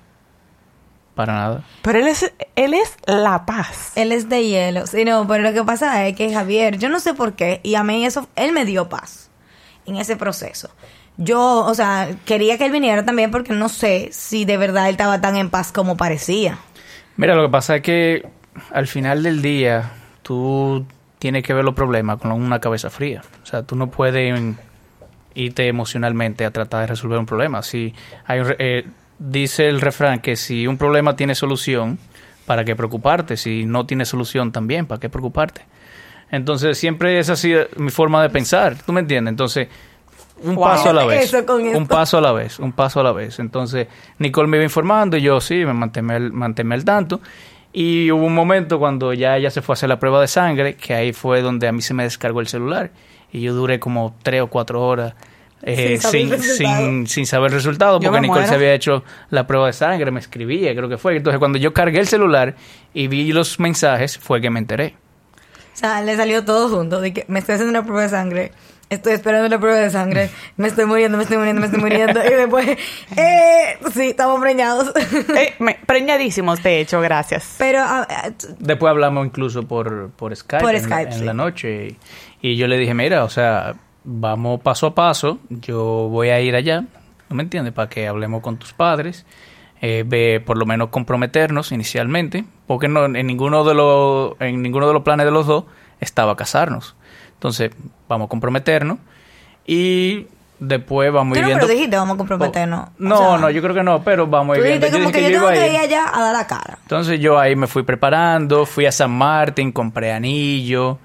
Para nada. Pero él es, él es la paz. Él es de hielo. Sí, no, pero lo que pasa es que Javier, yo no sé por qué, y a mí eso, él me dio paz en ese proceso. Yo, o sea, quería que él viniera también porque no sé si de verdad él estaba tan en paz como parecía. Mira, lo que pasa es que al final del día tú tienes que ver los problemas con una cabeza fría. O sea, tú no puedes irte emocionalmente a tratar de resolver un problema. Si hay un re- eh, dice el refrán que si un problema tiene solución, ¿para qué preocuparte? Si no tiene solución también, ¿para qué preocuparte? Entonces, siempre es así mi forma de pensar. ¿Tú me entiendes? Entonces, un Wow. paso a la vez. Eso con esto. Un paso a la vez, un paso a la vez. Entonces, Nicole me iba informando y yo sí, me manténme al, manténme al tanto. Y hubo un momento cuando ya ella se fue a hacer la prueba de sangre, que ahí fue donde a mí se me descargó el celular. Y yo duré como tres o cuatro horas eh, Sin saber el sin, resultado. sin, sin saber el resultado, Yo porque me Nicole muero. se había hecho la prueba de sangre, me escribía, creo que fue. Entonces, cuando yo cargué el celular y vi los mensajes, fue que me enteré. O sea, le salió todo junto. De que me estoy haciendo una prueba de sangre. Estoy esperando la prueba de sangre. Me estoy muriendo, me estoy muriendo, me estoy muriendo. Y después, eh, sí, estamos preñados. Eh, me- preñadísimos, de hecho, gracias. Pero, ah, ah, Después hablamos incluso por, por Skype, Por en, Skype, en sí. la noche. Y, y yo le dije, mira, o sea, vamos paso a paso. Yo voy a ir allá, ¿no me entiendes? Para que hablemos con tus padres. Eh, ve, por lo menos comprometernos inicialmente. Porque no, en, ninguno de los, en ninguno de los planes de los dos estaba casarnos. Entonces, vamos a comprometernos. Y después vamos Tú no me viviendo... lo dijiste, vamos a comprometernos. No, O sea, no, yo creo que no, pero vamos tú viviendo. dijiste como dije que yo iba tengo a que ir ir. allá a dar la cara. Entonces yo ahí me fui preparando, fui a San Martín, compré anillo,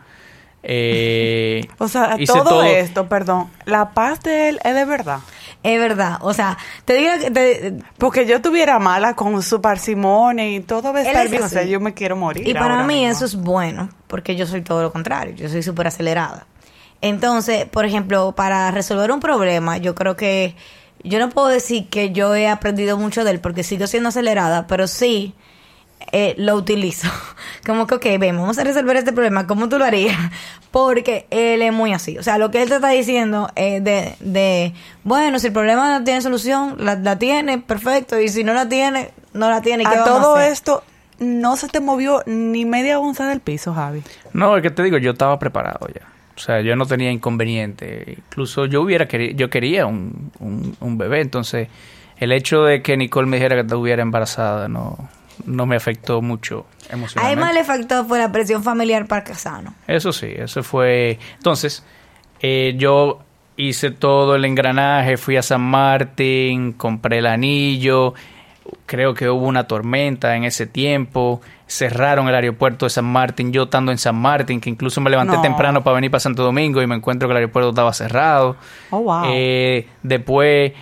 eh, O sea, hice todo, todo esto, perdón, la paz de él es de verdad. Es verdad, o sea, te digo que... Te, Porque yo tuviera mala con su parsimonia y todo va a Él estar es bien. O sea, así. yo me quiero morir. Y para ahora mí mismo. eso es bueno, porque yo soy todo lo contrario, yo soy súper acelerada. Entonces, por ejemplo, para resolver un problema, yo creo que... Yo no puedo decir que yo he aprendido mucho de él, porque sigo siendo acelerada, pero sí eh, lo utilizo. Como que, ok, ven, vamos a resolver este problema, ¿cómo tú lo harías? Porque él es muy así. O sea, lo que él te está diciendo es de, de bueno, si el problema no tiene solución, la, la tiene, perfecto, y si no la tiene, no la tiene. ¿Y qué A vamos todo a hacer? esto, no se te movió ni media onza del piso, Javi. No, es que te digo, yo estaba preparado ya. O sea, yo no tenía inconveniente. Incluso yo hubiera querido, yo quería un, un, un bebé. Entonces, el hecho de que Nicole me dijera que estuviera embarazada no, no me afectó mucho emocionalmente. Además, le afectó fue la presión familiar para casarnos. Eso sí, eso fue... Entonces, eh, yo hice todo el engranaje, fui a San Martín, compré el anillo, creo que hubo una tormenta en ese tiempo, cerraron el aeropuerto de San Martín, yo estando en San Martín, que incluso me levanté No. temprano para venir para Santo Domingo y me encuentro que el aeropuerto estaba cerrado. Oh, wow. Eh, después...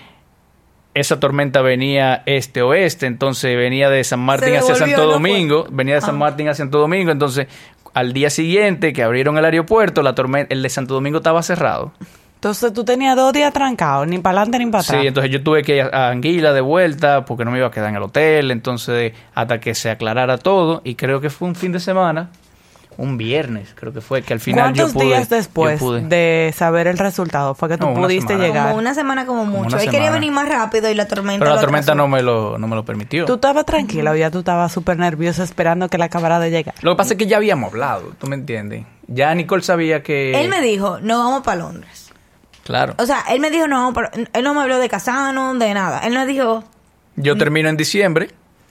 Esa tormenta venía este-oeste, entonces venía de San Martín Se hacia devolvió, Santo ¿no Domingo, venía de San Ah. Martín hacia Santo Domingo, entonces al día siguiente que abrieron el aeropuerto, la tormenta, el de Santo Domingo estaba cerrado. Entonces tú tenías dos días trancados, ni para adelante ni para atrás. Sí, entonces yo tuve que ir a Anguila de vuelta porque no me iba a quedar en el hotel, entonces hasta que se aclarara todo, y creo que fue un fin de semana, un viernes, creo que fue, que al final yo ¿Cuántos pude... días después yo pude. de saber el resultado fue que tú No, una pudiste semana. llegar? Como una semana como mucho. una Él quería semana. venir más rápido y la tormenta Pero la lo tormenta atrasó. no me lo, no me lo permitió. ¿Tú estabas tranquila o ya tú estabas súper nerviosa esperando que él acabara de llegar? Lo que pasa es que ya habíamos hablado, ¿tú me entiendes? Ya Nicole sabía que... Él me dijo, no vamos para Londres. Claro. O sea, él me dijo, no vamos para... Él no me habló de casarnos, de nada. Él me dijo, Yo termino en diciembre,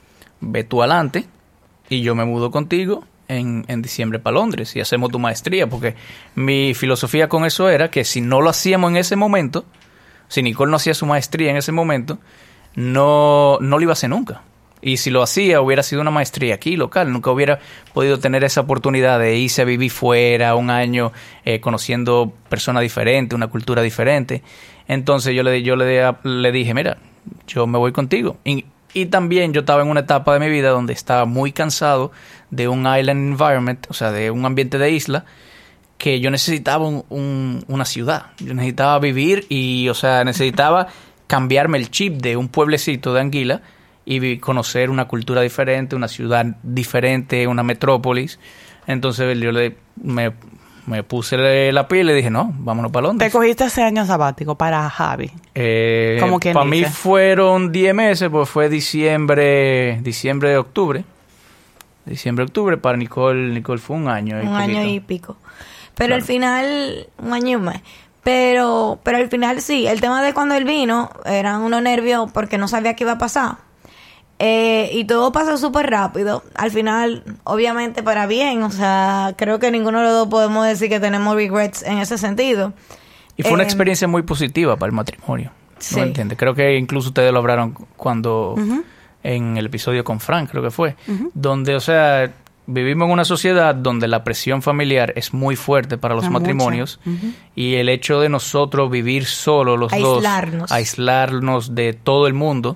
ve tú adelante y yo me mudo contigo en, en diciembre para Londres y hacemos tu maestría, porque mi filosofía con eso era que si no lo hacíamos en ese momento, si Nicole no hacía su maestría en ese momento, no, no lo iba a hacer nunca. Y si lo hacía, hubiera sido una maestría aquí, local. Nunca hubiera podido tener esa oportunidad de irse a vivir fuera un año, eh, conociendo personas diferentes, una cultura diferente. Entonces yo le, yo le, le dije, mira, yo me voy contigo. Y, y también yo estaba en una etapa de mi vida donde estaba muy cansado de un island environment, o sea, de un ambiente de isla, que yo necesitaba un, un, una ciudad. Yo necesitaba vivir y, o sea, necesitaba cambiarme el chip de un pueblecito de Anguila y vi- conocer una cultura diferente, una ciudad diferente, una metrópolis. Entonces yo le, me, me puse la pila y dije, no, vámonos para Te Londres. cogiste ese año sabático para Javi. Eh, Como quien para mí dice. fueron diez meses, pues fue diciembre, diciembre, octubre. Diciembre, octubre. Para Nicole, Nicole fue un año. un año y pico. Pero Claro. al final, un año y más. Pero, pero al final sí, el tema de cuando él vino, eran unos nervios porque no sabía qué iba a pasar. Eh, y todo pasó súper rápido. Al final, obviamente para bien. O sea, creo que ninguno de los dos podemos decir que tenemos regrets en ese sentido. Y fue una Eh, experiencia muy positiva para el matrimonio. Sí. ¿No me entiendes? Creo que incluso ustedes lo hablaron cuando... En el episodio con Frank, creo que fue. Donde, o sea, vivimos en una sociedad donde la presión familiar es muy fuerte para los Es matrimonios. mucha. Ujú. Y el hecho de nosotros vivir solos los Aislarnos. dos... Aislarnos de todo el mundo...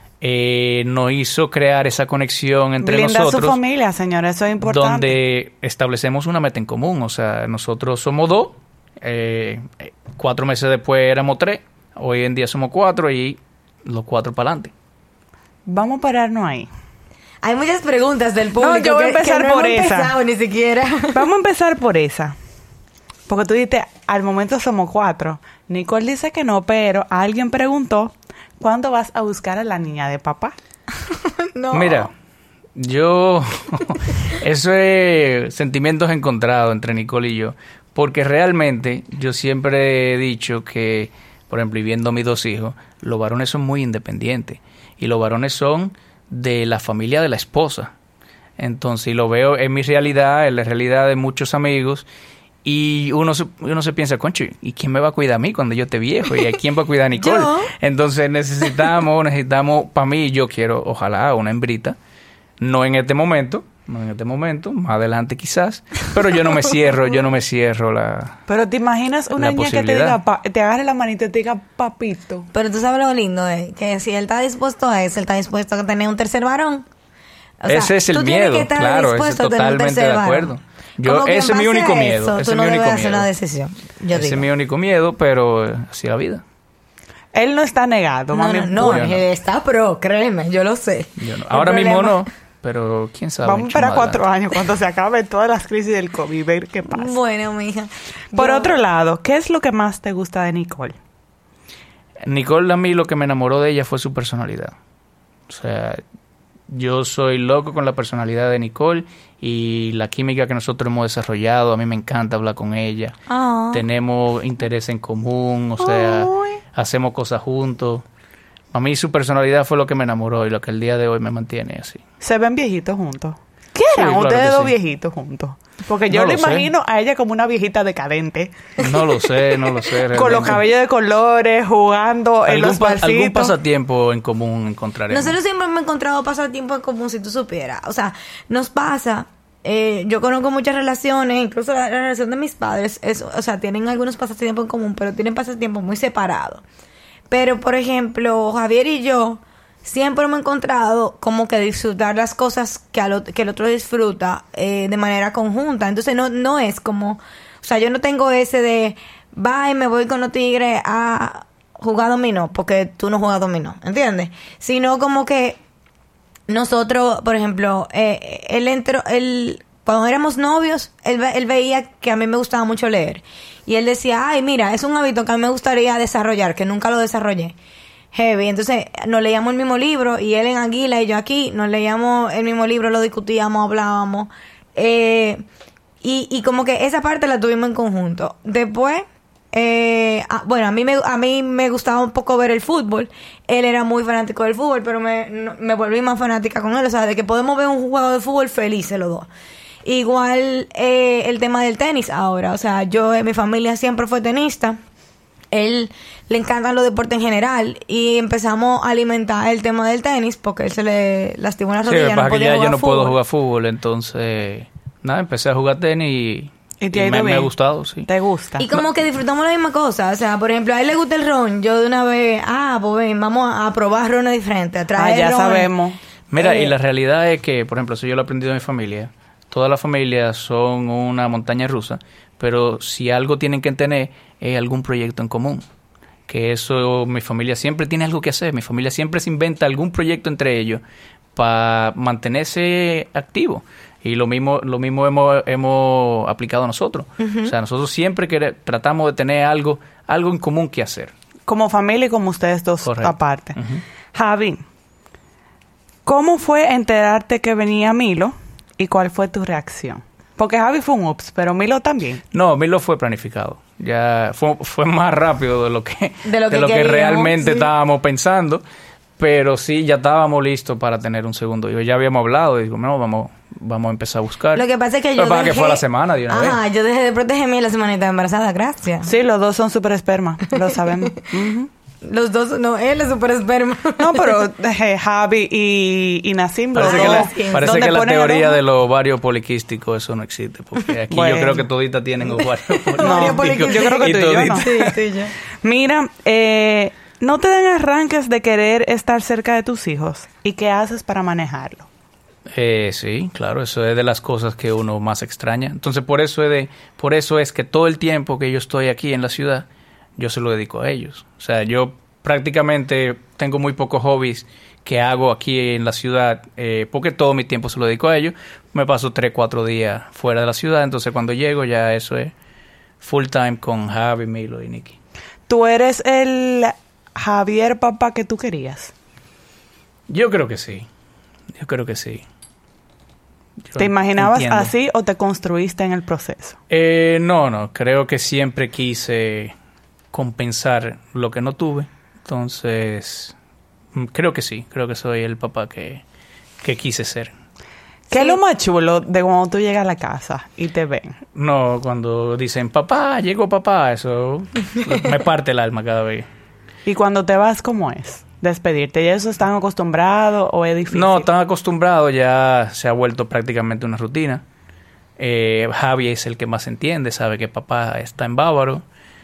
Eh, nos hizo crear esa conexión entre Blindar nosotros. su familia, señor, eso es importante. Donde establecemos una meta en común. O sea, nosotros somos dos, eh, cuatro meses después éramos tres, hoy en día somos cuatro y los cuatro para adelante. Vamos a pararnos ahí. Hay muchas preguntas del público. yo voy a que- que empezar no por hemos esa. empezado ni siquiera. Vamos a empezar por esa. Porque tú dijiste, al momento somos cuatro. Nicole dice que no, pero alguien preguntó, ¿cuándo vas a buscar a la niña de papá? No. Mira, yo... eso es sentimientos encontrados entre Nicole y yo. Porque realmente yo siempre he dicho que, por ejemplo, y viendo a mis dos hijos, los varones son muy independientes. Y los varones son de la familia de la esposa. Entonces, y lo veo en mi realidad, en la realidad de muchos amigos. Y uno se, uno se piensa, concho, ¿y quién me va a cuidar a mí cuando yo esté viejo? ¿Y a quién va a cuidar a Nicole? Yo. Entonces necesitamos, necesitamos, para mí yo quiero, ojalá, una hembrita. No en este momento, no en este momento, más adelante quizás. Pero yo no me cierro, yo no me cierro la Pero te imaginas una la niña que te posibilidad. diga, pa- te agarre la manita y te diga, papito. Pero tú sabes lo lindo, eh, que si él está dispuesto a eso, él está dispuesto a tener un tercer varón. O sea, Ese es el tú tienes miedo, que estar claro, ese dispuesto a tener un totalmente tercer de varón. acuerdo. Yo- Como que ese en es mi base único a miedo, eso, ese tú es no mi debes único hacer miedo. una decisión. Yo Ese digo. es mi único miedo, pero eh, así es la vida. Él no está negado, No, mami. no, no, Yo no. él está pro, créeme, yo lo sé. Yo no. El Ahora mismo problema- no, pero quién sabe. Vamos a mucho esperar más cuatro adelante. años cuando se acaben todas las crisis del COVID, ver qué pasa. Bueno, mija. Por Yo- otro lado, ¿qué es lo que más te gusta de Nicole? Nicole, a mí lo que me enamoró de ella fue su personalidad. O sea, yo soy loco con la personalidad de Nicole y la química que nosotros hemos desarrollado. A mí me encanta hablar con ella. Ah. Tenemos interés en común, o sea, Ay. hacemos cosas juntos. A mí su personalidad fue lo que me enamoró y lo que el día de hoy me mantiene así. ¿Se ven viejitos juntos? ¿Qué Sí, eran claro ustedes que dos sí. viejitos juntos? Porque yo No le lo sé. imagino a ella como una viejita decadente, No lo sé, no lo sé. con los realmente. cabellos de colores, jugando en Algún, los pa- algún barcitos. pasatiempo en común encontraremos. Nosotros siempre hemos encontrado pasatiempo en común, si tú supieras. O sea, nos pasa, eh, yo conozco muchas relaciones, incluso la, la relación de mis padres, es, o sea, tienen algunos pasatiempos en común, pero tienen pasatiempos muy separados. Pero, por ejemplo, Javier y yo siempre hemos encontrado como que disfrutar las cosas que, al ot- que el otro disfruta eh, de manera conjunta. Entonces, no, no es como... O sea, yo no tengo ese de... Bye, me voy con los tigres a jugar dominó, porque tú no juegas dominó, ¿entiendes? Sino como que nosotros, por ejemplo, eh, él entró... Él, cuando éramos novios, él, ve- él veía que a mí me gustaba mucho leer. Y él decía, ay, mira, es un hábito que a mí me gustaría desarrollar, que nunca lo desarrollé. Heavy. Entonces, nos leíamos el mismo libro, y él en Anguila y yo aquí, nos leíamos el mismo libro, lo discutíamos, hablábamos. Eh, y, y como que esa parte la tuvimos en conjunto. Después, eh, ah, bueno, a mí, me, a mí me gustaba un poco ver el fútbol. Él era muy fanático del fútbol, pero me, no- me volví más fanática con él. O sea, de que podemos ver un juego de fútbol felices los dos. Igual eh, el tema del tenis ahora. O sea, yo en mi familia siempre fue tenista. Él le encantan los deportes en general y empezamos a alimentar el tema del tenis porque él se le lastimó la Sí, lo que rodilla, pasa no es que podía ya jugar yo no puedo fútbol. jugar fútbol, entonces nada, empecé a jugar tenis y, ¿Y te y ha ido me, me ha bien? gustado, sí. ¿Te gusta? Y como que disfrutamos la misma cosa. O sea, por ejemplo, a él le gusta el ron. Yo de una vez, ah, pues ven, vamos a, a probar rones diferentes, a Ah, traer ya rones. sabemos. Mira, Eh, y la realidad es que, por ejemplo, si yo lo he aprendido de mi familia, todas las familias son una montaña rusa, pero si algo tienen que tener es algún proyecto en común. Que eso, mi familia siempre tiene algo que hacer, mi familia siempre se inventa algún proyecto entre ellos para mantenerse activo. Y lo mismo lo mismo hemos, hemos aplicado nosotros. O sea, nosotros siempre quere- tratamos de tener algo algo en común que hacer. Como familia y como ustedes dos Correcto. aparte. Ujú. Javi, ¿cómo fue enterarte que venía Milo y cuál fue tu reacción? Porque Javi fue un ups, pero Milo también. No, Milo fue planificado. Ya fue, fue más rápido de lo que, De lo que que queríamos, realmente sí. estábamos pensando. Pero sí, ya estábamos listos para tener un segundo hijo. Ya habíamos hablado y digo, no, vamos, vamos a empezar a buscar. Lo que pasa es que Lo yo pasa dejé... que fue la semana de una Ajá, vez. yo dejé de protegerme la semana estaba embarazada, gracias. Sí, los dos son super esperma, lo sabemos. Ujú. Los dos, no, él es súper esperma. No, pero eh, Javi y, y Nassim, los Parece que dos, la, parece donde que la ponen el teoría ojo- de los ovarios poliquísticos, eso no existe. Porque aquí Bueno. yo creo que toditas tienen ovarios No, poliquísticos. yo creo que y tú y yo no. toditas- Sí, sí, yo. Mira, eh, ¿no te dan arranques de querer estar cerca de tus hijos? ¿Y qué haces para manejarlo? Eh, sí, claro, eso es de las cosas que uno más extraña. Entonces, por eso es de, por eso es que todo el tiempo que yo estoy aquí en la ciudad, yo se lo dedico a ellos. O sea, yo prácticamente tengo muy pocos hobbies que hago aquí en la ciudad, eh, porque todo mi tiempo se lo dedico a ellos. Me paso tres, cuatro días fuera de la ciudad, entonces cuando llego ya eso es full time con Javi, Milo y Nicky. ¿Tú eres el Javier papá que tú querías? Yo creo que sí, yo creo que sí. Yo ¿Te imaginabas entiendo. así o te construiste en el proceso? Eh, no, no, creo que siempre quise compensar lo que no tuve, entonces mm, creo que sí, creo que soy el papá que, que quise ser. ¿Qué Sí. es lo más chulo de cuando tú llegas a la casa y te ven? No, cuando dicen, papá, llegó papá, eso me parte el alma cada vez. Y cuando te vas, ¿cómo es? Despedirte. ¿Y eso están acostumbrados o es difícil? No, tan acostumbrado, ya se ha vuelto prácticamente una rutina. Eh, Javi es el que más entiende, sabe que papá está en Bávaro.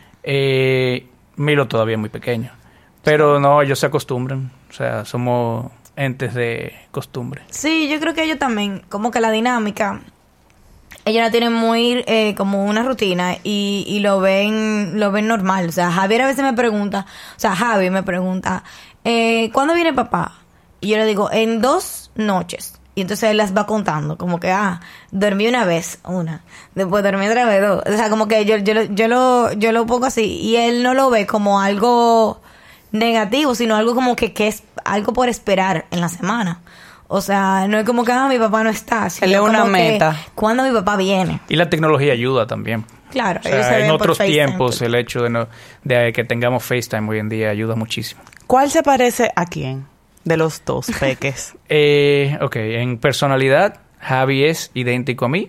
Eh, Milo todavía es muy pequeño. Pero no, ellos se acostumbran. O sea, somos entes de costumbre. Sí, yo creo que ellos también, como que la dinámica, ellos la tienen muy eh, como una rutina y, y lo ven lo ven normal. O sea, Javier a veces me pregunta, o sea, Javi me pregunta, eh, ¿cuándo viene papá? Y yo le digo, en dos noches. Y entonces él las va contando, como que, ah, dormí una vez, una, después dormí otra vez, dos. O sea, como que yo, yo, yo, lo, yo lo pongo así y él no lo ve como algo negativo, sino algo como que, que es algo por esperar en la semana. O sea, no es como que, ah, mi papá no está. Sino Él es una como meta. Que, ¿cuándo mi papá viene? Y la tecnología ayuda también. Claro, O ellos se sea, en ven por otros FaceTime. tiempos el hecho de, no, de que tengamos FaceTime hoy en día ayuda muchísimo. ¿Cuál se parece a quién de los dos peques? Eh, ok, en personalidad, Javi es idéntico a mí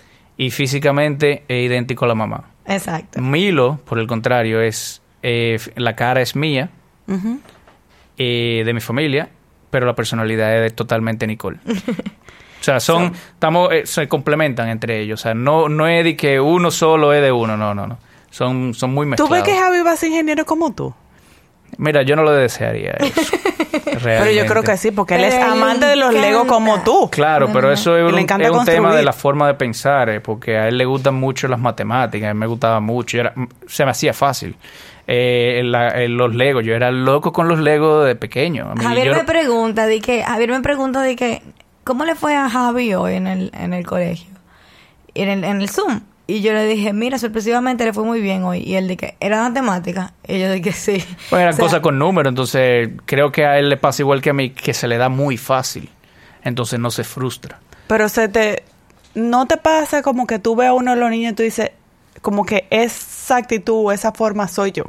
y físicamente es idéntico a la mamá. Exacto. Milo, por el contrario, es eh, la cara es mía, Ujú. eh, de mi familia, pero la personalidad es totalmente Nicole. O sea, son, estamos, eh, se complementan entre ellos. O sea, no, no es de que uno solo es de uno, no, no, no. Son, son muy ¿Tú mezclados. ves que Javi va a ser ingeniero como tú? Mira, yo no lo desearía eso. Pero yo creo que sí, porque él es Pero a él amante le de los encanta. Legos como tú. Claro, pero eso es Y un, le encanta es un tema construir. de la forma de pensar, eh, porque a él le gustan mucho las matemáticas, a mí me gustaba mucho, yo era- se me hacía fácil. Eh, la- eh, los Legos, yo era loco con los Legos de pequeño. A mí, Javier yo- me pregunta de que Javier me pregunta de que ¿cómo le fue a Javi hoy en el en el colegio? En el en el Zoom. Y yo le dije, "Mira, sorpresivamente le fue muy bien hoy." Y él de que era matemática. Y yo de que sí. Pues eran O sea, cosas con números, entonces creo que a él le pasa igual que a mí, que se le da muy fácil, entonces no se frustra. Pero se te... ¿No te pasa como que tú ves a uno de los niños y tú dices, como que esa actitud, esa forma soy yo?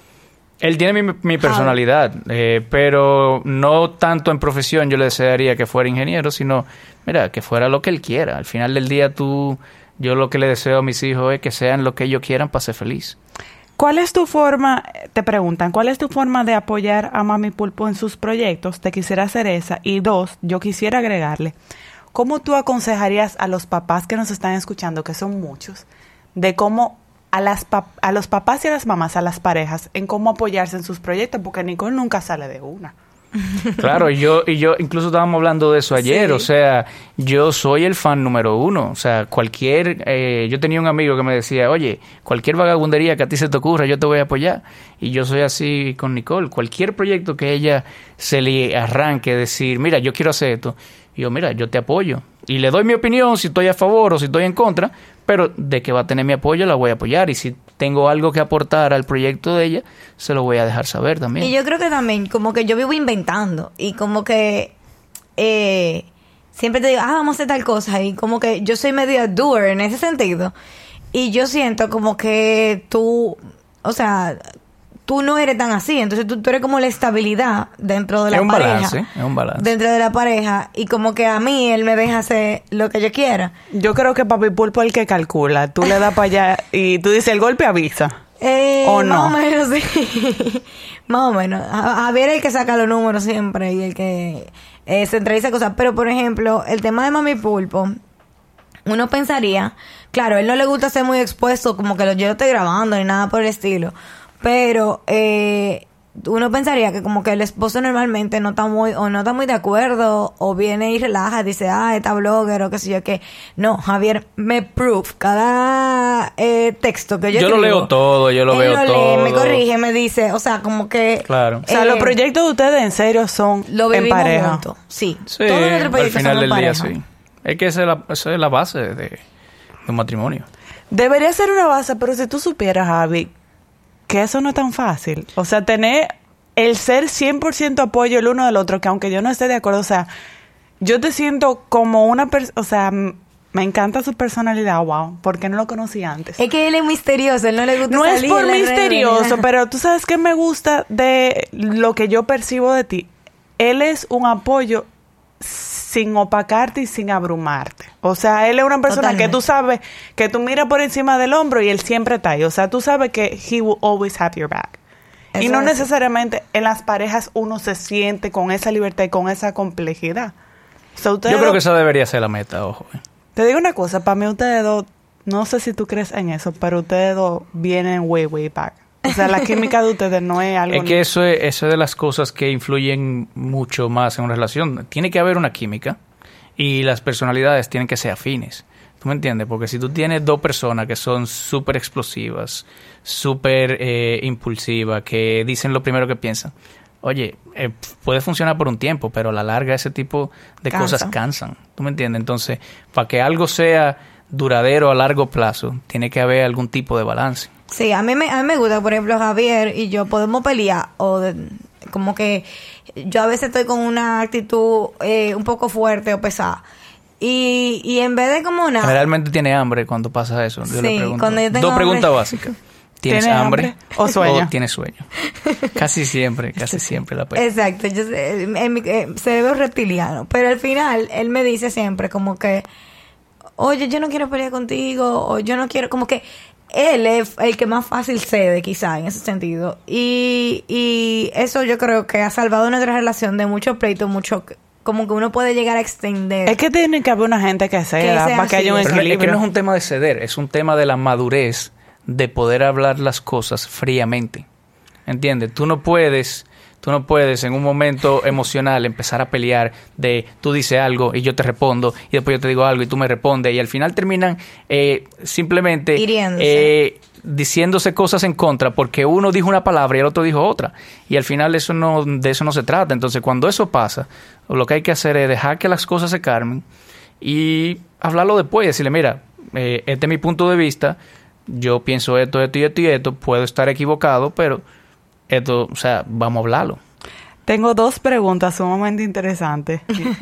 Él tiene mi, mi personalidad, eh, pero no tanto en profesión yo le desearía que fuera ingeniero, sino, mira, que fuera lo que él quiera. Al final del día tú, yo lo que le deseo a mis hijos es que sean lo que ellos quieran para ser feliz. ¿Cuál es tu forma, te preguntan, cuál es tu forma de apoyar a Mami Pulpo en sus proyectos? Te quisiera hacer esa. Y dos, yo quisiera agregarle, ¿cómo tú aconsejarías a los papás que nos están escuchando, que son muchos, de cómo a las pap- a los papás y a las mamás, a las parejas, en cómo apoyarse en sus proyectos? Porque Nicole nunca sale de una. Claro, y yo, y yo incluso estábamos hablando de eso ayer, Sí. o sea, yo soy el fan número uno, o sea, cualquier, eh, yo tenía un amigo que me decía, oye, cualquier vagabundería que a ti se te ocurra, yo te voy a apoyar, y yo soy así con Nicole, cualquier proyecto que ella se le arranque, decir, mira, yo quiero hacer esto, y yo, mira, yo te apoyo, y le doy mi opinión, si estoy a favor o si estoy en contra, pero de que va a tener mi apoyo, la voy a apoyar, y si tengo algo que aportar al proyecto de ella, se lo voy a dejar saber también. Y yo creo que también, como que yo vivo inventando. Y como que eh, siempre te digo, ah, vamos a hacer tal cosa. Y como que yo soy medio doer en ese sentido. Y yo siento como que tú, o sea, tú no eres tan así. Entonces tú, tú eres como la estabilidad dentro de la Es un pareja. balance, es un balance. Dentro de la pareja. Y como que a mí él me deja hacer lo que yo quiera. Yo creo que Papi Pulpo es el que calcula. Tú le das para allá y tú dices, el golpe avisa. Eh, ¿O más no? o menos, sí. Más o menos. A- Javier es el que saca los números siempre y el que eh, centraliza cosas. Pero, por ejemplo, el tema de Mami Pulpo, uno pensaría, claro, a él no le gusta ser muy expuesto, como que lo, yo lo estoy grabando ni nada por el estilo. Pero eh, uno pensaría que como que el esposo normalmente no está muy, o no está muy de acuerdo, o viene y relaja, dice, ah, está blogger, o qué sé yo qué. No, Javier me proof cada eh, texto que yo Yo lo escribo, leo todo, yo lo él veo lo lee, todo. me corrige, me dice, o sea, como que... Claro. O sea, eh, los proyectos de ustedes en serio son lo en vivimos pareja. juntos. Sí, Sí, todos nuestros al proyectos final son en del día, pareja. sí. Es que esa es la, esa es la base de, de un matrimonio. Debería ser una base, pero si tú supieras, Javi, que eso no es tan fácil. O sea, tener el ser cien por ciento apoyo el uno del otro, que aunque yo no esté de acuerdo, o sea, yo te siento como una persona, o sea, m- me encanta su personalidad, wow, porque no lo conocí antes. Es que él es misterioso, él no le gusta No es salir por en las redes, misterioso, ¿verdad? pero tú sabes que me gusta de lo que yo percibo de ti. Él es un apoyo sin opacarte y sin abrumarte. O sea, él es una persona Totalmente. que tú sabes que tú miras por encima del hombro y él siempre está ahí. O sea, tú sabes que he will always have your back. Eso y no es. necesariamente en las parejas uno se siente con esa libertad y con esa complejidad. So, Yo creo dos, que esa debería ser la meta, ojo. Te digo una cosa, para mí ustedes dos, no sé si tú crees en eso, pero ustedes dos vienen way, way back. O sea, la química de ustedes no es algo... Es que eso es, eso es de las cosas que influyen mucho más en una relación. Tiene que haber una química y las personalidades tienen que ser afines. ¿Tú me entiendes? Porque si tú tienes dos personas que son súper explosivas, súper eh, impulsivas, que dicen lo primero que piensan, oye, eh, puede funcionar por un tiempo, pero a la larga ese tipo de Cansa. cosas cansan. ¿Tú me entiendes? Entonces, para que algo sea duradero a largo plazo, tiene que haber algún tipo de balance. Sí, a mí me, a mí me gusta, por ejemplo, Javier y yo podemos pelear o de, como que yo a veces estoy con una actitud eh, un poco fuerte o pesada. Y, y en vez de como nada... Generalmente tiene hambre cuando pasa eso. Yo sí, le pregunto. cuando yo tengo Dos hambre. preguntas básicas. ¿Tienes ¿Tiene hambre, hambre o sueño? O tienes sueño. Casi siempre, casi siempre la pelea. Exacto, yo sé, en mi eh, cerebro reptiliano. Pero al final, él me dice siempre como que, oye, yo no quiero pelear contigo, o yo no quiero, como que él es el que más fácil cede, quizá, en ese sentido. Y, y eso yo creo que ha salvado nuestra relación de mucho pleito, mucho... como que uno puede llegar a extender. Es que tiene que haber una gente que ceda que sea para que haya un Pero equilibrio. es que no es un tema de ceder, es un tema de la madurez de poder hablar las cosas fríamente. ¿Entiendes? Tú no puedes, tú no puedes en un momento emocional empezar a pelear de tú dices algo y yo te respondo y después yo te digo algo y tú me respondes y al final terminan eh, simplemente eh, diciéndose cosas en contra porque uno dijo una palabra y el otro dijo otra y al final eso no de eso no se trata. Entonces cuando eso pasa, lo que hay que hacer es dejar que las cosas se calmen y hablarlo después y decirle, mira, eh, este es mi punto de vista, yo pienso esto, esto y esto y esto, puedo estar equivocado, pero esto, o sea, vamos a hablarlo. Tengo dos preguntas sumamente interesantes.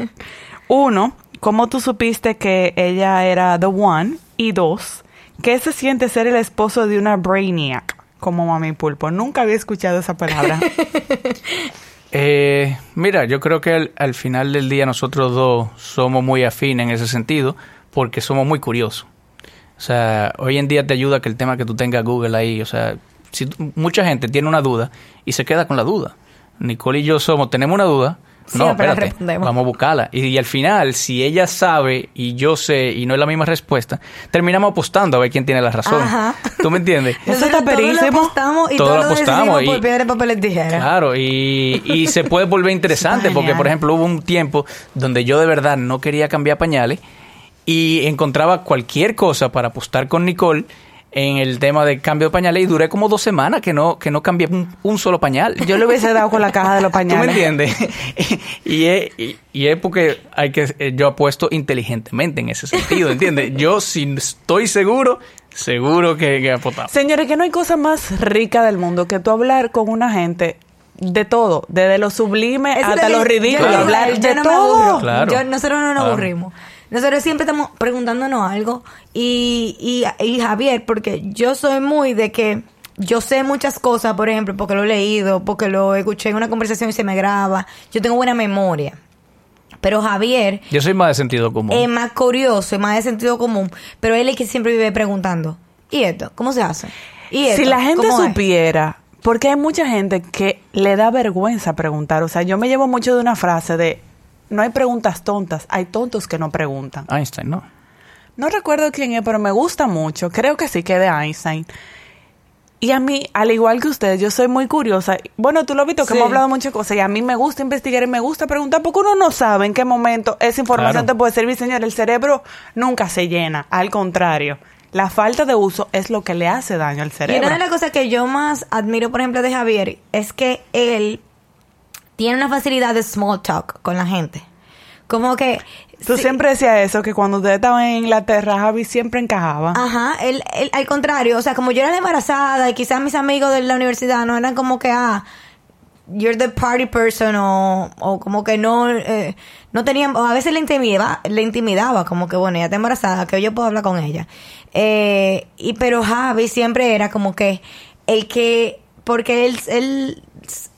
Uno, ¿cómo tú supiste que ella era the one? Y dos, ¿qué se siente ser el esposo de una brainiac como Mami Pulpo? Nunca había escuchado esa palabra. eh, mira, yo creo que al, al final del día nosotros dos somos muy afines en ese sentido porque somos muy curiosos. O sea, hoy en día te ayuda que el tema que tú tengas Google ahí, o sea, si tú, mucha gente tiene una duda y se queda con la duda. Nicole y yo somos, tenemos una duda, sí, no, espérate, vamos a buscarla. Y, y al final, si ella sabe y yo sé y no es la misma respuesta, terminamos apostando a ver quién tiene la razón. Ajá. ¿Tú me entiendes? Eso está perísimo. Todo lo apostamos y todo todo lo lo apostamos decidimos y, por piedra, papel y tijera. Claro, y, y se puede volver interesante porque, por ejemplo, hubo un tiempo donde yo de verdad no quería cambiar pañales y encontraba cualquier cosa para apostar con Nicole en el tema de cambio de pañales y duré como dos semanas que no que no cambié un, un solo pañal. Yo le hubiese dado con la caja de los pañales. ¿Tú me entiendes? y, es, y, y es porque hay que yo apuesto inteligentemente en ese sentido, ¿entiendes? Yo si estoy seguro, seguro que, que apostamos. Señores, que no hay cosa más rica del mundo que tú hablar con una gente de todo, desde lo sublime Eso hasta te- lo ridículo, Claro. hablar yo de no me todo. aburro. Claro. Yo- nosotros no nos Claro. aburrimos. Nosotros siempre estamos preguntándonos algo. Y, y, y Javier, porque yo soy muy de que yo sé muchas cosas, por ejemplo, porque lo he leído, porque lo escuché en una conversación y se me graba. Yo tengo buena memoria. Pero Javier Yo soy más de sentido común. es más curioso, es más de sentido común. Pero él es que siempre vive preguntando. ¿Y esto? ¿Cómo se hace? ¿Y esto? Si la gente ¿Cómo es? supiera, porque hay mucha gente que le da vergüenza preguntar. O sea, yo me llevo mucho de una frase de no hay preguntas tontas, hay tontos que no preguntan. Einstein, ¿no? No recuerdo quién es, pero me gusta mucho. Creo que sí que de Einstein. Y a mí, al igual que ustedes, yo soy muy curiosa. Bueno, tú lo has visto que Sí. hemos hablado muchas cosas y a mí me gusta investigar y me gusta preguntar porque uno no sabe en qué momento esa información Claro. te puede servir. Señor, el cerebro nunca se llena. Al contrario, la falta de uso es lo que le hace daño al Y cerebro. una de las cosas que yo más admiro, por ejemplo, de Javier, es que él tiene una facilidad de small talk con la gente. Como que... Tú sí, siempre decías eso, que cuando ustedes estaban en Inglaterra, Javi siempre encajaba. Ajá, él, él- al contrario, o sea, como yo era la embarazada y quizás mis amigos de la universidad no eran como que, ah, you're the party person o, o como que no, eh, no tenían, o a veces le intimidaba, le intimidaba, como que bueno, ella está embarazada, que yo puedo hablar con ella. Eh, y pero Javi siempre era como que el que, porque él, él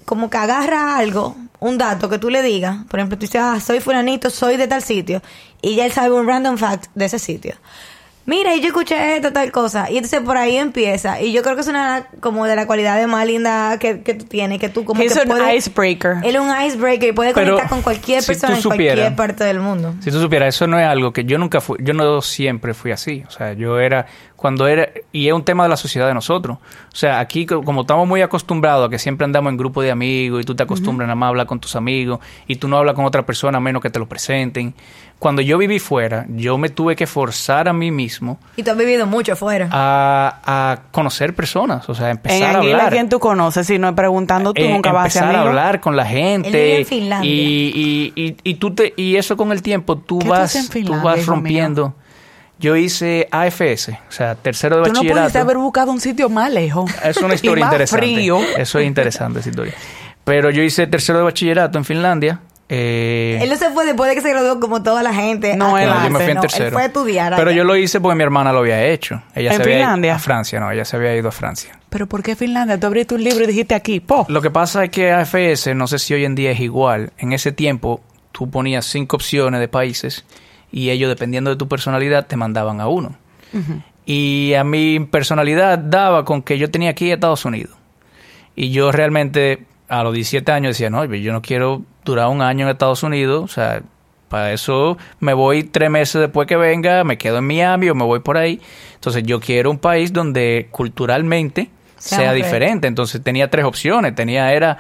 como que agarra algo, un dato que tú le digas. Por ejemplo, tú dices, ah, soy fulanito, soy de tal sitio. Y ya él sabe un random fact de ese sitio. Mira, y yo escuché esto, tal cosa. Y entonces por ahí empieza. Y yo creo que es una como de la cualidad más linda que, que tú tienes. Que tú como que que es un puedes, icebreaker. Él es un icebreaker y puede Pero conectar con cualquier si persona tú en supieras, cualquier parte del mundo. Si tú supieras, eso no es algo que yo nunca fui, yo no siempre fui así. O sea, yo era, cuando era, y es un tema de la sociedad de nosotros. O sea, aquí como estamos muy acostumbrados a que siempre andamos en grupo de amigos y tú te acostumbras uh-huh. nada más a hablar con tus amigos y tú no hablas con otra persona a menos que te lo presenten. Cuando yo viví fuera, yo me tuve que forzar a mí mismo. Y tú has vivido mucho fuera. A, a conocer personas, o sea, empezar en a hablar. ¿A quién tú conoces? Si no es preguntando, tú eh, nunca vas a ser amigo. Empezar a hablar con la gente. Él vive en Finlandia. Y, y, y, y, tú te, y eso con el tiempo, tú ¿Qué vas, tú, en Finlandia, tú vas rompiendo. Mío? Yo hice A F S, o sea, tercero de tú bachillerato. Tú no pudiste haber buscado un sitio más lejos. Es una historia y más interesante. Frío. Eso es interesante, esa historia. Pero yo hice tercero de bachillerato en Finlandia. Eh, él no se fue después de que se graduó como toda la gente. No, él, no, yo me fui en no, tercero. Él fue a estudiar. Pero allá. yo lo hice porque mi hermana lo había hecho. Ella ¿En se había Finlandia? ido a Francia, no, ella se había ido a Francia. ¿Pero por qué Finlandia? Tú abriste un libro y dijiste aquí, po. Lo que pasa es que A F S, no sé si hoy en día es igual. En ese tiempo, tú ponías cinco opciones de países y ellos, dependiendo de tu personalidad, te mandaban a uno. Uh-huh. Y a mi personalidad daba con que yo tenía que ir a Estados Unidos. Y yo realmente, a los diecisiete años, decía, no, yo no quiero durar un año en Estados Unidos. O sea, para eso me voy tres meses después que venga, me quedo en Miami o me voy por ahí. Entonces, yo quiero un país donde culturalmente sea, sea diferente. Entonces, tenía tres opciones. Tenía, era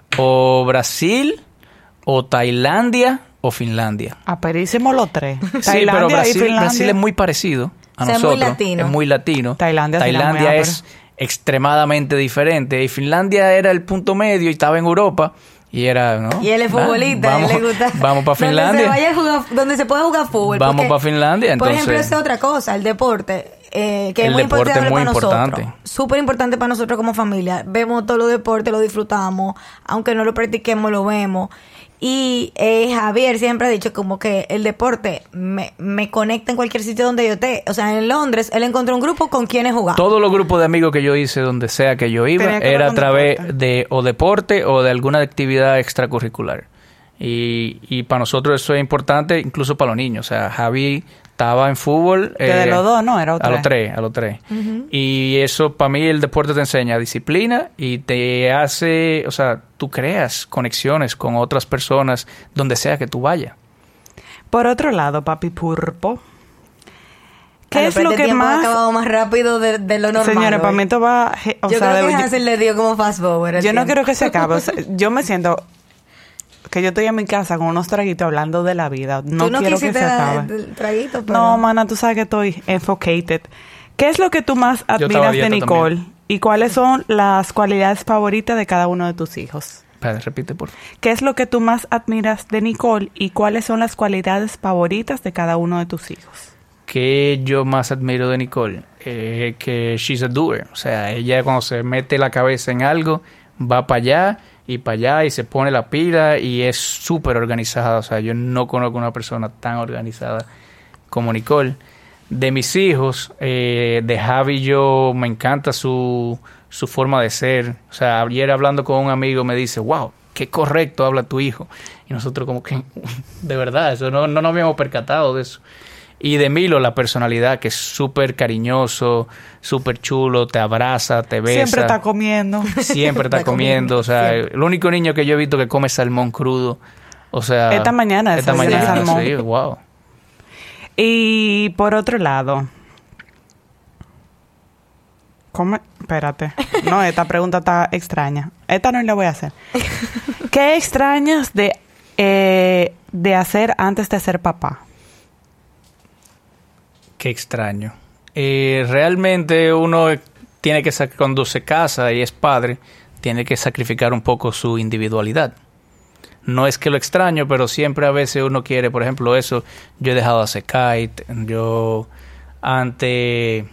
o Brasil, o Tailandia, o Finlandia. Ah, pero hicimos los tres. Sí, pero Brasil, Brasil es muy parecido a o sea, nosotros. Es muy latino. Es muy latino. Tailandia, Tailandia es extremadamente diferente. Y Finlandia era el punto medio y estaba en Europa. Y era, ¿no? Y él es futbolista, vamos, él le gusta. Vamos para Finlandia. Donde se, vaya a jugar, donde se puede jugar fútbol. Vamos para Finlandia, entonces. Por ejemplo, esa es otra cosa, el deporte. Eh, que el es muy deporte importante es muy para importante. nosotros. Súper importante para nosotros como familia. Vemos todos los deportes, lo disfrutamos. Aunque no lo practiquemos, lo vemos. Y eh, Javier siempre ha dicho como que el deporte me, me conecta en cualquier sitio donde yo esté. O sea, en Londres, él encontró un grupo con quienes jugar. Todos los grupos de amigos que yo hice, donde sea que yo iba, que era a través deporte. de o deporte o de alguna actividad extracurricular. Y, y para nosotros eso es importante, incluso para los niños. O sea, Javi estaba en fútbol. Que eh, de los dos, ¿no? Era a los tres, a los tres. Uh-huh. Y eso, para mí, el deporte te enseña disciplina y te hace, o sea, tú creas conexiones con otras personas donde sea que tú vayas. Por otro lado, papi Purpo, ¿qué bueno, es lo este que más... ha acabado más rápido de, de lo normal. Señores, para mí esto va... O yo sea, creo de, que Hansel le dio como fast forward. Yo tiempo. no quiero que se acabe. O sea, yo me siento... que yo estoy en mi casa con unos traguitos hablando de la vida. No, ¿Tú no quiero que se acabe. Traguito, pero... No, mana, tú sabes que estoy enfocated. ¿Qué es lo que tú más admiras de Nicole? También. ¿Y cuáles son las cualidades favoritas de cada uno de tus hijos? Espera, repite, por favor. ¿Qué es lo que tú más admiras de Nicole? ¿Y cuáles son las cualidades favoritas de cada uno de tus hijos? ¿Qué yo más admiro de Nicole? Eh, que she's a doer. O sea, ella cuando se mete la cabeza en algo, va para allá... y para allá y se pone la pila y es súper organizada. O sea, yo no conozco una persona tan organizada como Nicole. De mis hijos, eh, de Javi, yo me encanta su, su forma de ser. O sea, ayer hablando con un amigo me dice, wow, qué correcto habla tu hijo. Y nosotros como que, de verdad, eso no, no nos habíamos percatado de eso. Y de Milo, la personalidad, que es súper cariñoso, súper chulo, te abraza, te besa. Siempre está comiendo. Siempre está, está comiendo. comiendo. O sea, siempre. El único niño que yo he visto que come salmón crudo. O sea... Esta mañana. Esta mañana, salmón. Sí, wow. Y por otro lado... ¿Cómo? Espérate. No, esta pregunta está extraña. Esta no la voy a hacer. ¿Qué extrañas de, eh, de hacer antes de ser papá? Qué extraño. Eh, realmente uno tiene que, cuando se casa y es padre, tiene que sacrificar un poco su individualidad. No es que lo extraño, pero siempre a veces uno quiere, por ejemplo, eso. Yo he dejado de hacer kite. Yo ante...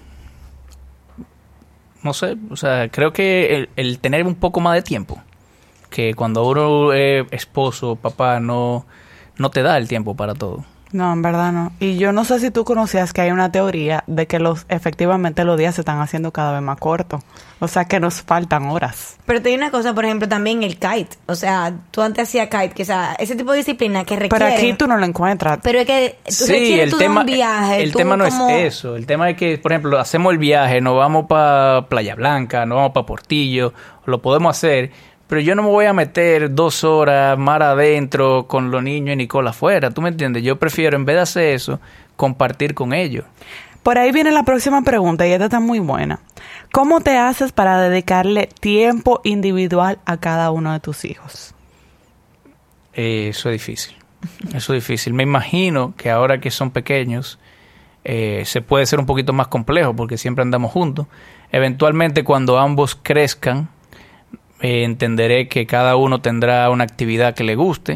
No sé, o sea, creo que el, el tener un poco más de tiempo. Que cuando uno es esposo, papá, no, no te da el tiempo para todo. No, en verdad no. Y yo no sé si tú conocías que hay una teoría de que los efectivamente los días se están haciendo cada vez más cortos. O sea, que nos faltan horas. Pero te digo una cosa, por ejemplo, también el kite. O sea, tú antes hacías kite, que o sea, ese tipo de disciplina que requiere... Pero aquí tú no lo encuentras. Pero es que tú Sí, requieres el tú de tema, un viaje. el tú tema no como- es eso. El tema es que, por ejemplo, hacemos el viaje, nos vamos para Playa Blanca, nos vamos para Portillo, lo podemos hacer, pero yo no me voy a meter dos horas mar adentro con los niños y Nicole afuera. ¿Tú me entiendes? Yo prefiero, en vez de hacer eso, compartir con ellos. Por ahí viene la próxima pregunta y esta está muy buena. ¿Cómo te haces para dedicarle tiempo individual a cada uno de tus hijos? Eh, eso es difícil. Eso es difícil. Me imagino que ahora que son pequeños, eh, se puede ser un poquito más complejo porque siempre andamos juntos. Eventualmente, cuando ambos crezcan, eh, entenderé que cada uno tendrá una actividad que le guste.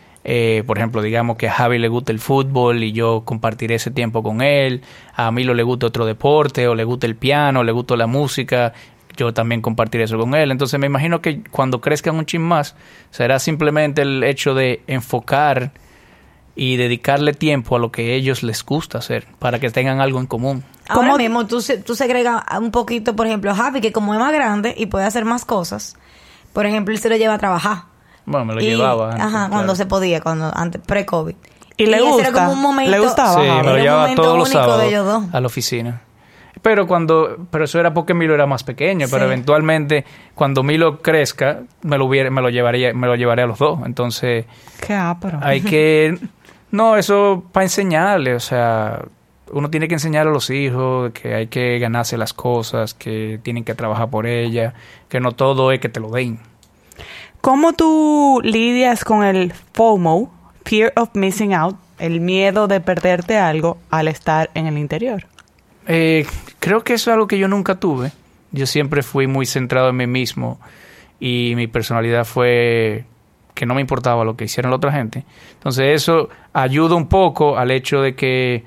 Eh, por ejemplo, digamos que a Javi le gusta el fútbol y yo compartiré ese tiempo con él. A Milo le gusta otro deporte, o le gusta el piano, o le gusta la música. Yo también compartiré eso con él. Entonces me imagino que cuando crezcan un chin más, será simplemente el hecho de enfocar y dedicarle tiempo a lo que a ellos les gusta hacer, para que tengan algo en común. Ahora ¿Cómo- mismo tú, se- tú segregas un poquito, por ejemplo, Javi, que como es más grande y puede hacer más cosas, por ejemplo, él se lo lleva a trabajar. Bueno, me lo Y- llevaba antes, Ajá, claro. cuando se podía, cuando antes, pre-COVID. ¿Y le ese gusta? era como un momento... ¿Le gustaba? Sí, Javi? me lo Era un llevaba momento todos los único de sábados ellos dos. a la oficina. Pero cuando, pero eso era porque Milo era más pequeño, pero Sí. eventualmente cuando Milo crezca, me lo hubiera, me lo llevaría, me lo llevaré a los dos. Entonces, Qué ápero. hay que, no, eso para enseñarle, o sea, uno tiene que enseñar a los hijos que hay que ganarse las cosas, que tienen que trabajar por ellas, que no todo es que te lo den. ¿Cómo tú lidias con el FOMO, Fear of Missing Out, el miedo de perderte algo al estar en el interior? Eh, creo que eso es algo que yo nunca tuve. Yo siempre fui muy centrado en mí mismo y mi personalidad fue que no me importaba lo que hicieran la otra gente. Entonces eso ayuda un poco al hecho de que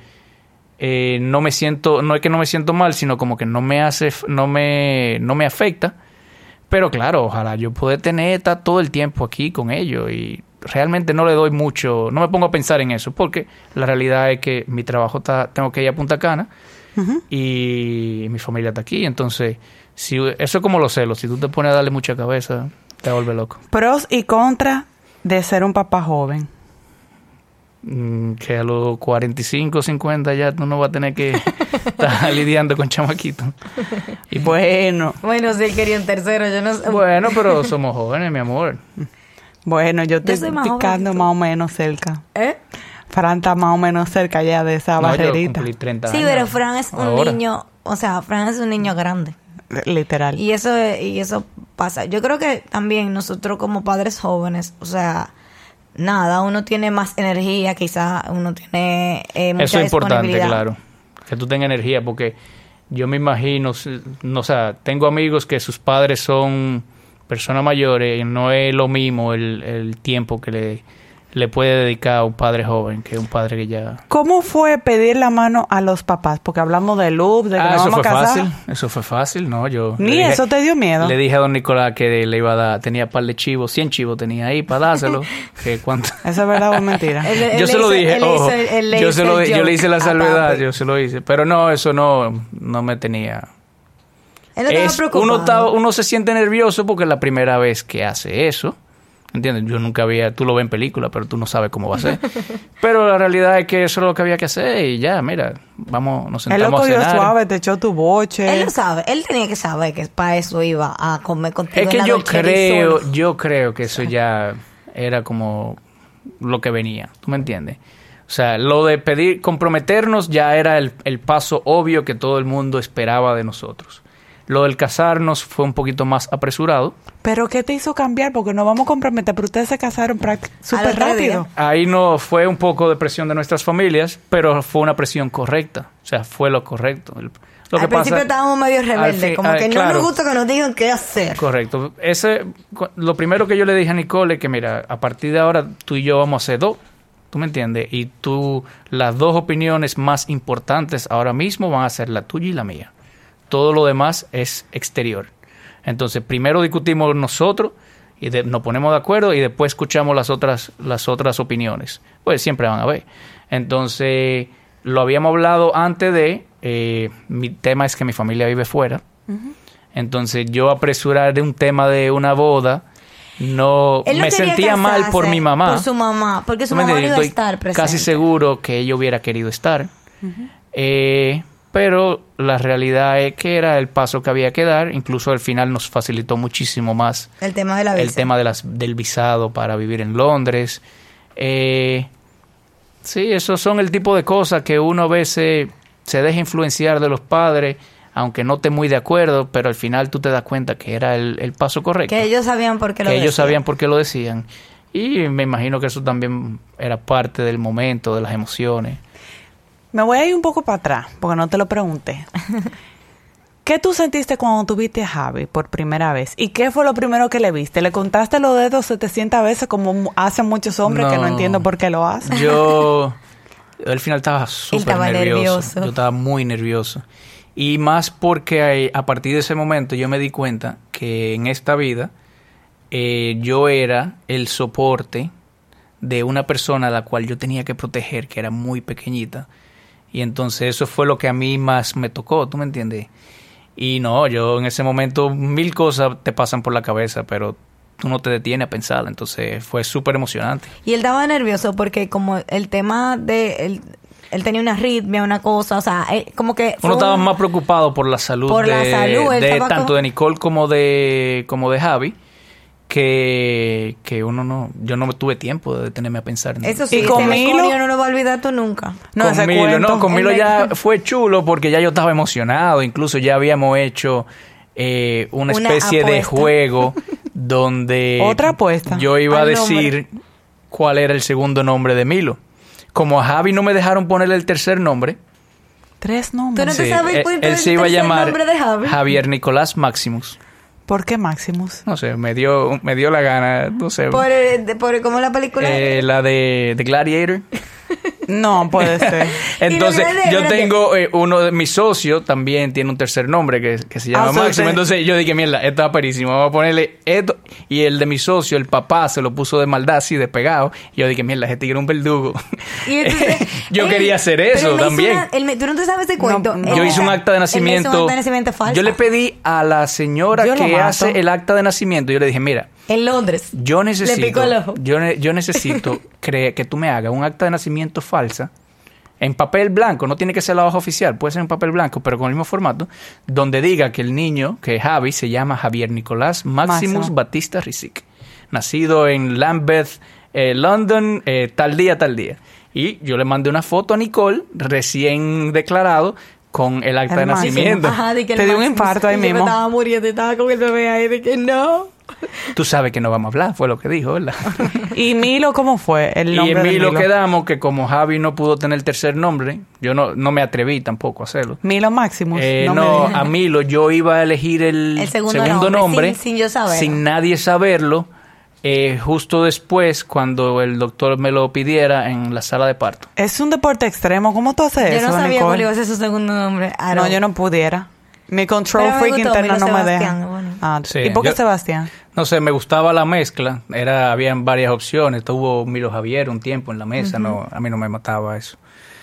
eh, no me siento, no es que no me siento mal, sino como que no me hace, no me, no me afecta. Pero claro, ojalá yo pueda tener estar todo el tiempo aquí con ellos y realmente no le doy mucho, no me pongo a pensar en eso porque la realidad es que mi trabajo está, tengo que ir a Punta Cana. Uh-huh. Y mi familia está aquí, entonces si eso es como los celos, si tú te pones a darle mucha cabeza te vuelve loco. Pros y contras de ser un papá joven. Mm, que a los cuarenta y cinco, cincuenta ya tú no vas a tener que estar lidiando con chamaquitos. Y bueno. Bueno, si él quería un tercero, yo no sé. Bueno, pero somos jóvenes, mi amor. Bueno, yo estoy Yo soy más picando joven que tú. más o menos cerca. ¿Eh? Fran está más o menos cerca ya de esa No, yo barrerita. cumplí treinta Sí, años. pero Fran es un Ahora. niño, o sea, Fran es un niño grande. Literal. Y eso es- y eso pasa. Yo creo que también nosotros como padres jóvenes, o sea, nada, uno tiene más energía, quizá uno tiene eh, mucha Eso es importante, disponibilidad. claro. Que tú tengas energía, porque yo me imagino, si- no, o sea, tengo amigos que sus padres son personas mayores y no es lo mismo el, el tiempo que le, le puede dedicar a un padre joven que un padre que ya... ¿Cómo fue pedir la mano a los papás? Porque hablamos de luz, de que Ah, nos eso vamos fue a casar. fácil, eso fue fácil, ¿no? Yo Ni le dije- eso te dio miedo. Le dije a don Nicolás que le iba a dar, tenía un par de chivos, cien chivos tenía ahí para dárselo, que cuánto... ¿Eso es verdad o es mentira? Él- él Yo le se lo hizo- dije, él le ojo, hizo- él le yo, hizo se lo, el yo le hice la joke a salvedad, papi. yo se lo hice, pero no, eso no, no me tenía... Él no estaba Es- preocupado. uno, está- uno se siente nervioso porque es la primera vez que hace eso. ¿Entiendes? Yo nunca había... Tú lo ves en película, pero tú no sabes cómo va a ser. Pero la realidad es que eso es lo que había que hacer y ya, mira, vamos, nos Él sentamos lo a cogió cenar. suave, te echó tu boche. Él lo sabe, él tenía que saber que para eso iba a comer contigo. Es que en la yo Dolce creo, Resort. yo creo que eso ya era como lo que venía. ¿Tú me entiendes? O sea, lo de pedir, comprometernos ya era el, el paso obvio que todo el mundo esperaba de nosotros. Lo del casarnos fue un poquito más apresurado. ¿Pero qué te hizo cambiar? Porque nos vamos a comprometer, pero ustedes se casaron práct- súper otro día. rápido. Ahí no fue un poco de presión de nuestras familias, pero fue una presión correcta. O sea, fue lo correcto. El- Lo Al que principio pasa, estábamos medio rebeldes, fin- como ah, que no claro. nos gusta que nos digan qué hacer. Correcto. Ese, cu- lo primero que yo le dije a Nicole es que, mira, a partir de ahora tú y yo vamos a ser dos. ¿Tú me entiendes? Y tú, las dos opiniones más importantes ahora mismo van a ser la tuya y la mía. Todo lo demás es exterior. Entonces, primero discutimos nosotros y de, nos ponemos de acuerdo y después escuchamos las otras, las otras opiniones. Pues siempre van a ver. Entonces, lo habíamos hablado antes de, eh, mi tema es que mi familia vive fuera. Uh-huh. Entonces, yo apresurar de un tema de una boda, no, Él no me sentía mal por mi mamá. Por su mamá, porque su mamá no iba a estar presente. Casi seguro que ella hubiera querido estar. Uh-huh. Eh... Pero la realidad es que era el paso que había que dar. Incluso al final nos facilitó muchísimo más el tema de la visa. El tema de las, del visado para vivir en Londres. Eh, sí, esos son el tipo de cosas que uno a veces se deja influenciar de los padres, aunque no esté muy de acuerdo, pero al final tú te das cuenta que era el, el paso correcto. Que ellos sabían por qué lo que decían. ellos sabían por qué lo decían. Y me imagino que eso también era parte del momento, de las emociones. Me voy a ir un poco para atrás, porque no te lo pregunté. ¿Qué tú sentiste cuando tuviste a Javi por primera vez? ¿Y qué fue lo primero que le viste? ¿Le contaste los dedos setecientas veces como hacen muchos hombres, no, que no entiendo por qué lo hacen? Yo, al final estaba súper nervioso. nervioso. Yo estaba muy nervioso. Y más porque a partir de ese momento yo me di cuenta que en esta vida eh, yo era el soporte de una persona a la cual yo tenía que proteger, que era muy pequeñita. Y entonces eso fue lo que a mí más me tocó, ¿tú me entiendes? Y no, yo en ese momento mil cosas te pasan por la cabeza, pero tú no te detienes a pensar. Entonces fue súper emocionante. Y él estaba nervioso porque como el tema de... Él, él tenía una arritmia, una cosa, o sea, él, como que... Uno estaba un, más preocupado por la salud, por de, la salud de tanto como... de Nicole como de, como de Javi. Que, que uno no... Yo no tuve tiempo de detenerme a pensar en eso. Sí, ¿y con Milo? No lo va a olvidar tú nunca. No, con Milo, no, con Milo ya fue chulo porque ya yo estaba emocionado. Incluso ya habíamos hecho eh, una, una especie apuesta. de juego donde... Otra apuesta. Yo iba Al a decir nombre. cuál era el segundo nombre de Milo. Como a Javi no me dejaron ponerle el tercer nombre... Tres nombres. ¿Tú no te sí, sabes él, cuál él se iba a llamar nombre de Javi? Javier Nicolás Maximus. ¿Por qué Maximus? No sé, me dio, me dio la gana, no sé. ¿Por, por cómo la película? Eh, la de The Gladiator. No, puede ser. Entonces, yo tengo eh, uno de mis socios, también tiene un tercer nombre que, que se llama ah, Máximo. Entonces, yo dije, mierda, esto está perísimo. Vamos a ponerle esto. Y el de mi socio, el papá, se lo puso de maldad, así, de pegado. Y yo dije, mierda, este tigre es un verdugo. Y entonces, yo él, quería hacer eso también. Una, él, ¿Tú no te sabes ese cuento? No, no. Yo hice un acta de nacimiento. Él hizo un acta de nacimiento falso. Yo le pedí a la señora yo que hace el acta de nacimiento, yo le dije, mira. En Londres. Yo necesito, le picó el ojo. Yo, yo necesito que, que tú me hagas un acta de nacimiento falsa en papel blanco, no tiene que ser la hoja oficial, puede ser en papel blanco, pero con el mismo formato, donde diga que el niño, que Javi, se llama Javier Nicolás Maximus Máximo. Batista Rizik, nacido en Lambeth, eh, London, eh, tal día, tal día. Y yo le mandé una foto a Nicole, recién declarado, con el acta el de máximo. nacimiento. Ajá, de que te dio un infarto ahí mismo. Me estaba muriendo, estaba con el bebé ahí, de que no... Tú sabes que no vamos a hablar, fue lo que dijo, ¿verdad? ¿Y Milo cómo fue el nombre y en Milo de Milo? quedamos que como Javi no pudo tener el tercer nombre, yo no, no me atreví tampoco a hacerlo. Milo Maximus. Eh, no, no a Milo yo iba a elegir el, el segundo, segundo nombre, nombre sin, sin yo saberlo. Sin nadie saberlo, eh, justo después cuando el doctor me lo pidiera en la sala de parto. Es un deporte extremo, ¿cómo tú haces yo eso, no sabía Nicole? cuál iba a ser su segundo nombre. No, yo no pudiera. Mi control freak interno no me deja. Bueno. Ah, sí, ¿y por qué yo, Sebastián? No sé, me gustaba la mezcla. Era, habían varias opciones. Tuvo Milo Javier un tiempo en la mesa. Uh-huh. No, a mí no me mataba eso.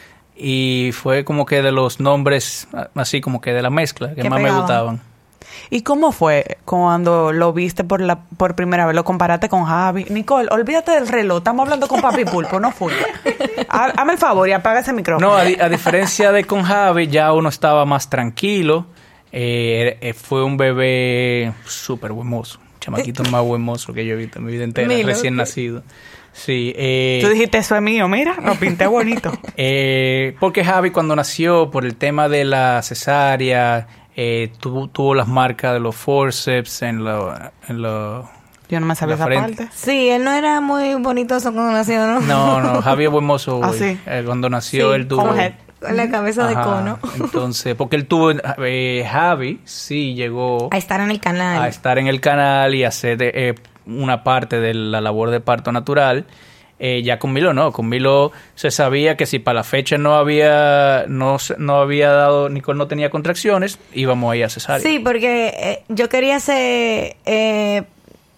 Y fue como que de los nombres, así como que de la mezcla, que más pegaban. Me gustaban. ¿Y cómo fue cuando lo viste por la por primera vez? ¿Lo comparaste con Javi? Nicole, olvídate del reloj. Estamos hablando con Papi Pulpo, no fui. Hazme el favor y apaga ese micrófono. No, a, a diferencia de con Javi, ya uno estaba más tranquilo. Eh, eh, fue un bebé súper buen mozo. Chamaquito más buen mozo que yo he visto en mi vida entera, Milo, recién nacido. Sí. Eh, Tú dijiste, eso es mío, mira, lo pinté bonito. eh, porque Javi cuando nació, por el tema de la cesárea, eh, tuvo, tuvo las marcas de los forceps en lo... En lo yo no me sabía esa frente. parte. Sí, él no era muy bonito cuando nació, ¿no? No, no, Javi es buen mozo. ¿Ah, sí? eh, cuando nació, sí, él tuvo... Con la cabeza Ajá, de cono. Entonces, porque él tuvo... Eh, Javi sí llegó... A estar en el canal. A estar en el canal y hacer eh, una parte de la labor de parto natural. Eh, ya con Milo no. Con Milo se sabía que si para la fecha no había... No, no había dado... Nicole no tenía contracciones, íbamos ahí a cesárea. Sí, porque eh, yo quería hacer... Eh,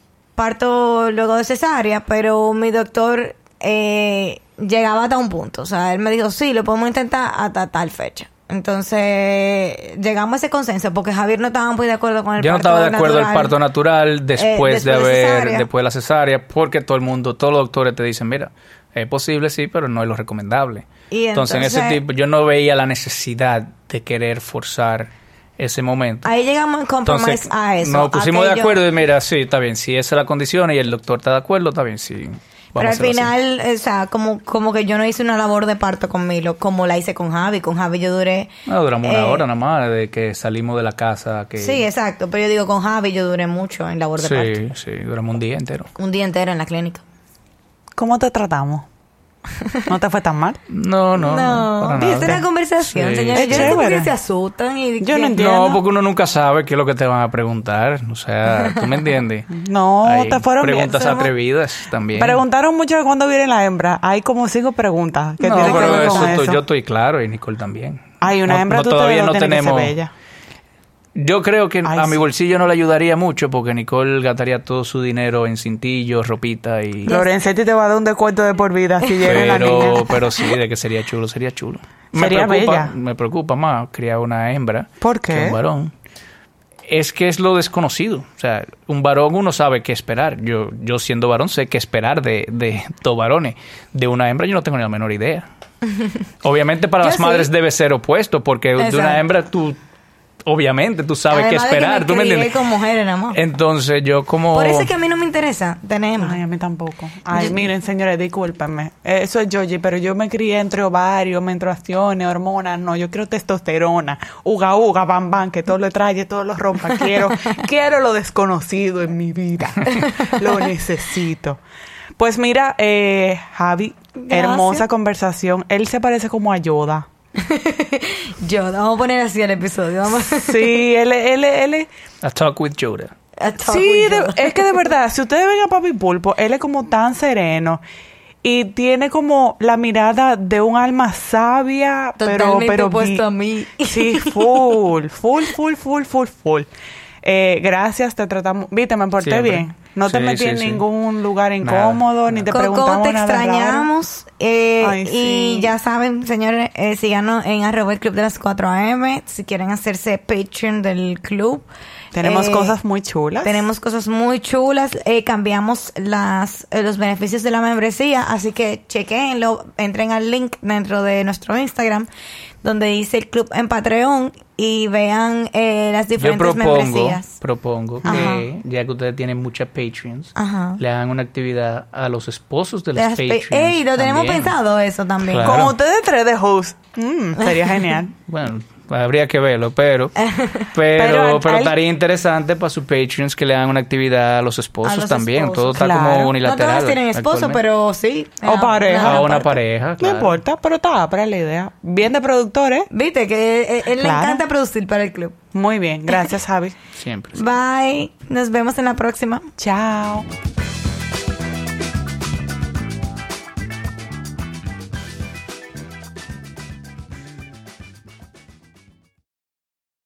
parto luego de cesárea, pero mi doctor eh, llegaba hasta un punto. O sea, él me dijo, sí, lo podemos intentar hasta tal fecha. Entonces, llegamos a ese consenso porque Javier no estaba muy de acuerdo con el Yo parto no estaba de acuerdo natural. el parto natural después, Eh, después de de haber, cesárea. después de la cesárea, porque todo el mundo, todos los doctores te dicen, mira, es posible, sí, pero no es lo recomendable. Y entonces, en ese entonces- tipo, yo no veía la necesidad de querer forzar ese momento. Ahí llegamos en compromise Entonces, a eso. nos pusimos a que de yo- acuerdo y mira, sí, está bien, si esa es la condición y el doctor está de acuerdo, está bien, sí. Pero Vamos al a hacerlo así. final, o sea, como, como que yo no hice una labor de parto con Milo, como la hice con Javi. Con Javi yo duré... No, duramos una eh, hora nada más de que salimos de la casa. Que... Sí, exacto. Pero yo digo, con Javi yo duré mucho en labor de Sí, parto. sí, duramos un día entero. Un día entero en la clínica. ¿Cómo te tratamos? ¿No te fue tan mal? No, no. No, para ¿viste nada. una conversación, Sí. señores? Es Yo no sé por qué chévere. se asustan y... Yo no que- entiendo. No, porque uno nunca sabe qué es lo que te van a preguntar. O sea, ¿tú me entiendes? No, Hay te fueron bien. preguntas Somos- atrevidas también. Preguntaron mucho de cuándo viene la hembra. Hay como cinco preguntas que no, tienen que pero ver con eso, eso. tú- yo estoy claro y Nicole también. Hay una No- hembra, no, tú te todavía no no tiene que ser tenemos. bella. Yo creo que Ay, a mi sí. bolsillo no le ayudaría mucho porque Nicole gastaría todo su dinero en cintillos, ropita y... Lorenzetti te va a dar un descuento de por vida si viene la niña. Pero, pero sí, de que sería chulo, sería chulo. Sería me preocupa, bella. Me preocupa más criar una hembra ¿Por qué? que un varón. Es que es lo desconocido. O sea, un varón uno sabe qué esperar. Yo, yo siendo varón sé qué esperar de, de dos varones. De una hembra yo no tengo ni la menor idea. Obviamente para Yo las sí. madres debe ser opuesto porque de Exacto. una hembra tú, obviamente tú sabes qué Además de que esperar. me ¿Tú me crié entiendes? con mujeres nada más. Entonces yo como... Por eso es que a mí no me interesa tener hembra. Ay, a mí tampoco. Ay, miren, señores, discúlpenme. Eso es Yoyi, pero yo me crié entre ovarios, menstruaciones, hormonas. No, yo quiero testosterona. Uga, uga, bam, bam, que todo lo traye, todo lo rompa. Quiero, quiero lo desconocido en mi vida. Lo necesito. Pues mira, eh, Javi, Gracias. hermosa conversación. Él se parece como a Yoda. Yo, vamos a poner así el episodio. Vamos Sí, él, él, él, él A talk with Yoda. a talk Sí, with de- you. es que de verdad, si ustedes ven a Papi Pulpo, él es como tan sereno y tiene como la mirada de un alma sabia, pero Totalmente pero opuesto vi- a mí. Sí, full, full, full, full, full, full. Eh, gracias, te tratamos, viste, me porté Siempre. bien. No te Sí, metí sí, en sí. ningún lugar Nada, incómodo, ni nada. te Coco, preguntamos te nada raro. extrañamos. Eh, Ay, sí. Y ya saben, señores, eh, síganos en arroba el club de las cuatro a eme. Si quieren hacerse Patreon del club. Tenemos Eh, cosas muy chulas. Tenemos cosas muy chulas. Eh, cambiamos las eh, los beneficios de la membresía. Así que chequenlo. Entren al link dentro de nuestro Instagram, donde dice el club en Patreon. Y vean eh, las Yo diferentes propongo, membresías. propongo que, Ajá. ya que ustedes tienen muchas Patreons, Ajá. le hagan una actividad a los esposos de los Las pa- Patreons. Ey, lo tenemos también. pensado eso también. Claro. Con ustedes tres de host. Mm, sería genial. Bueno, habría que verlo, pero pero Pero pero, al- estaría interesante para sus Patreons que le hagan una actividad a los esposos A los también. esposos. Todo está Claro. como No unilateral. No todos tienen esposo, actualmente. pero sí. O Ah, pareja. A una una parte. pareja, No claro. importa, pero está para la idea. Bien de productores. Viste que eh, él le Claro. encanta producir para el club. Muy bien, gracias, Javi. Siempre. Bye. Nos vemos en la próxima. Chao.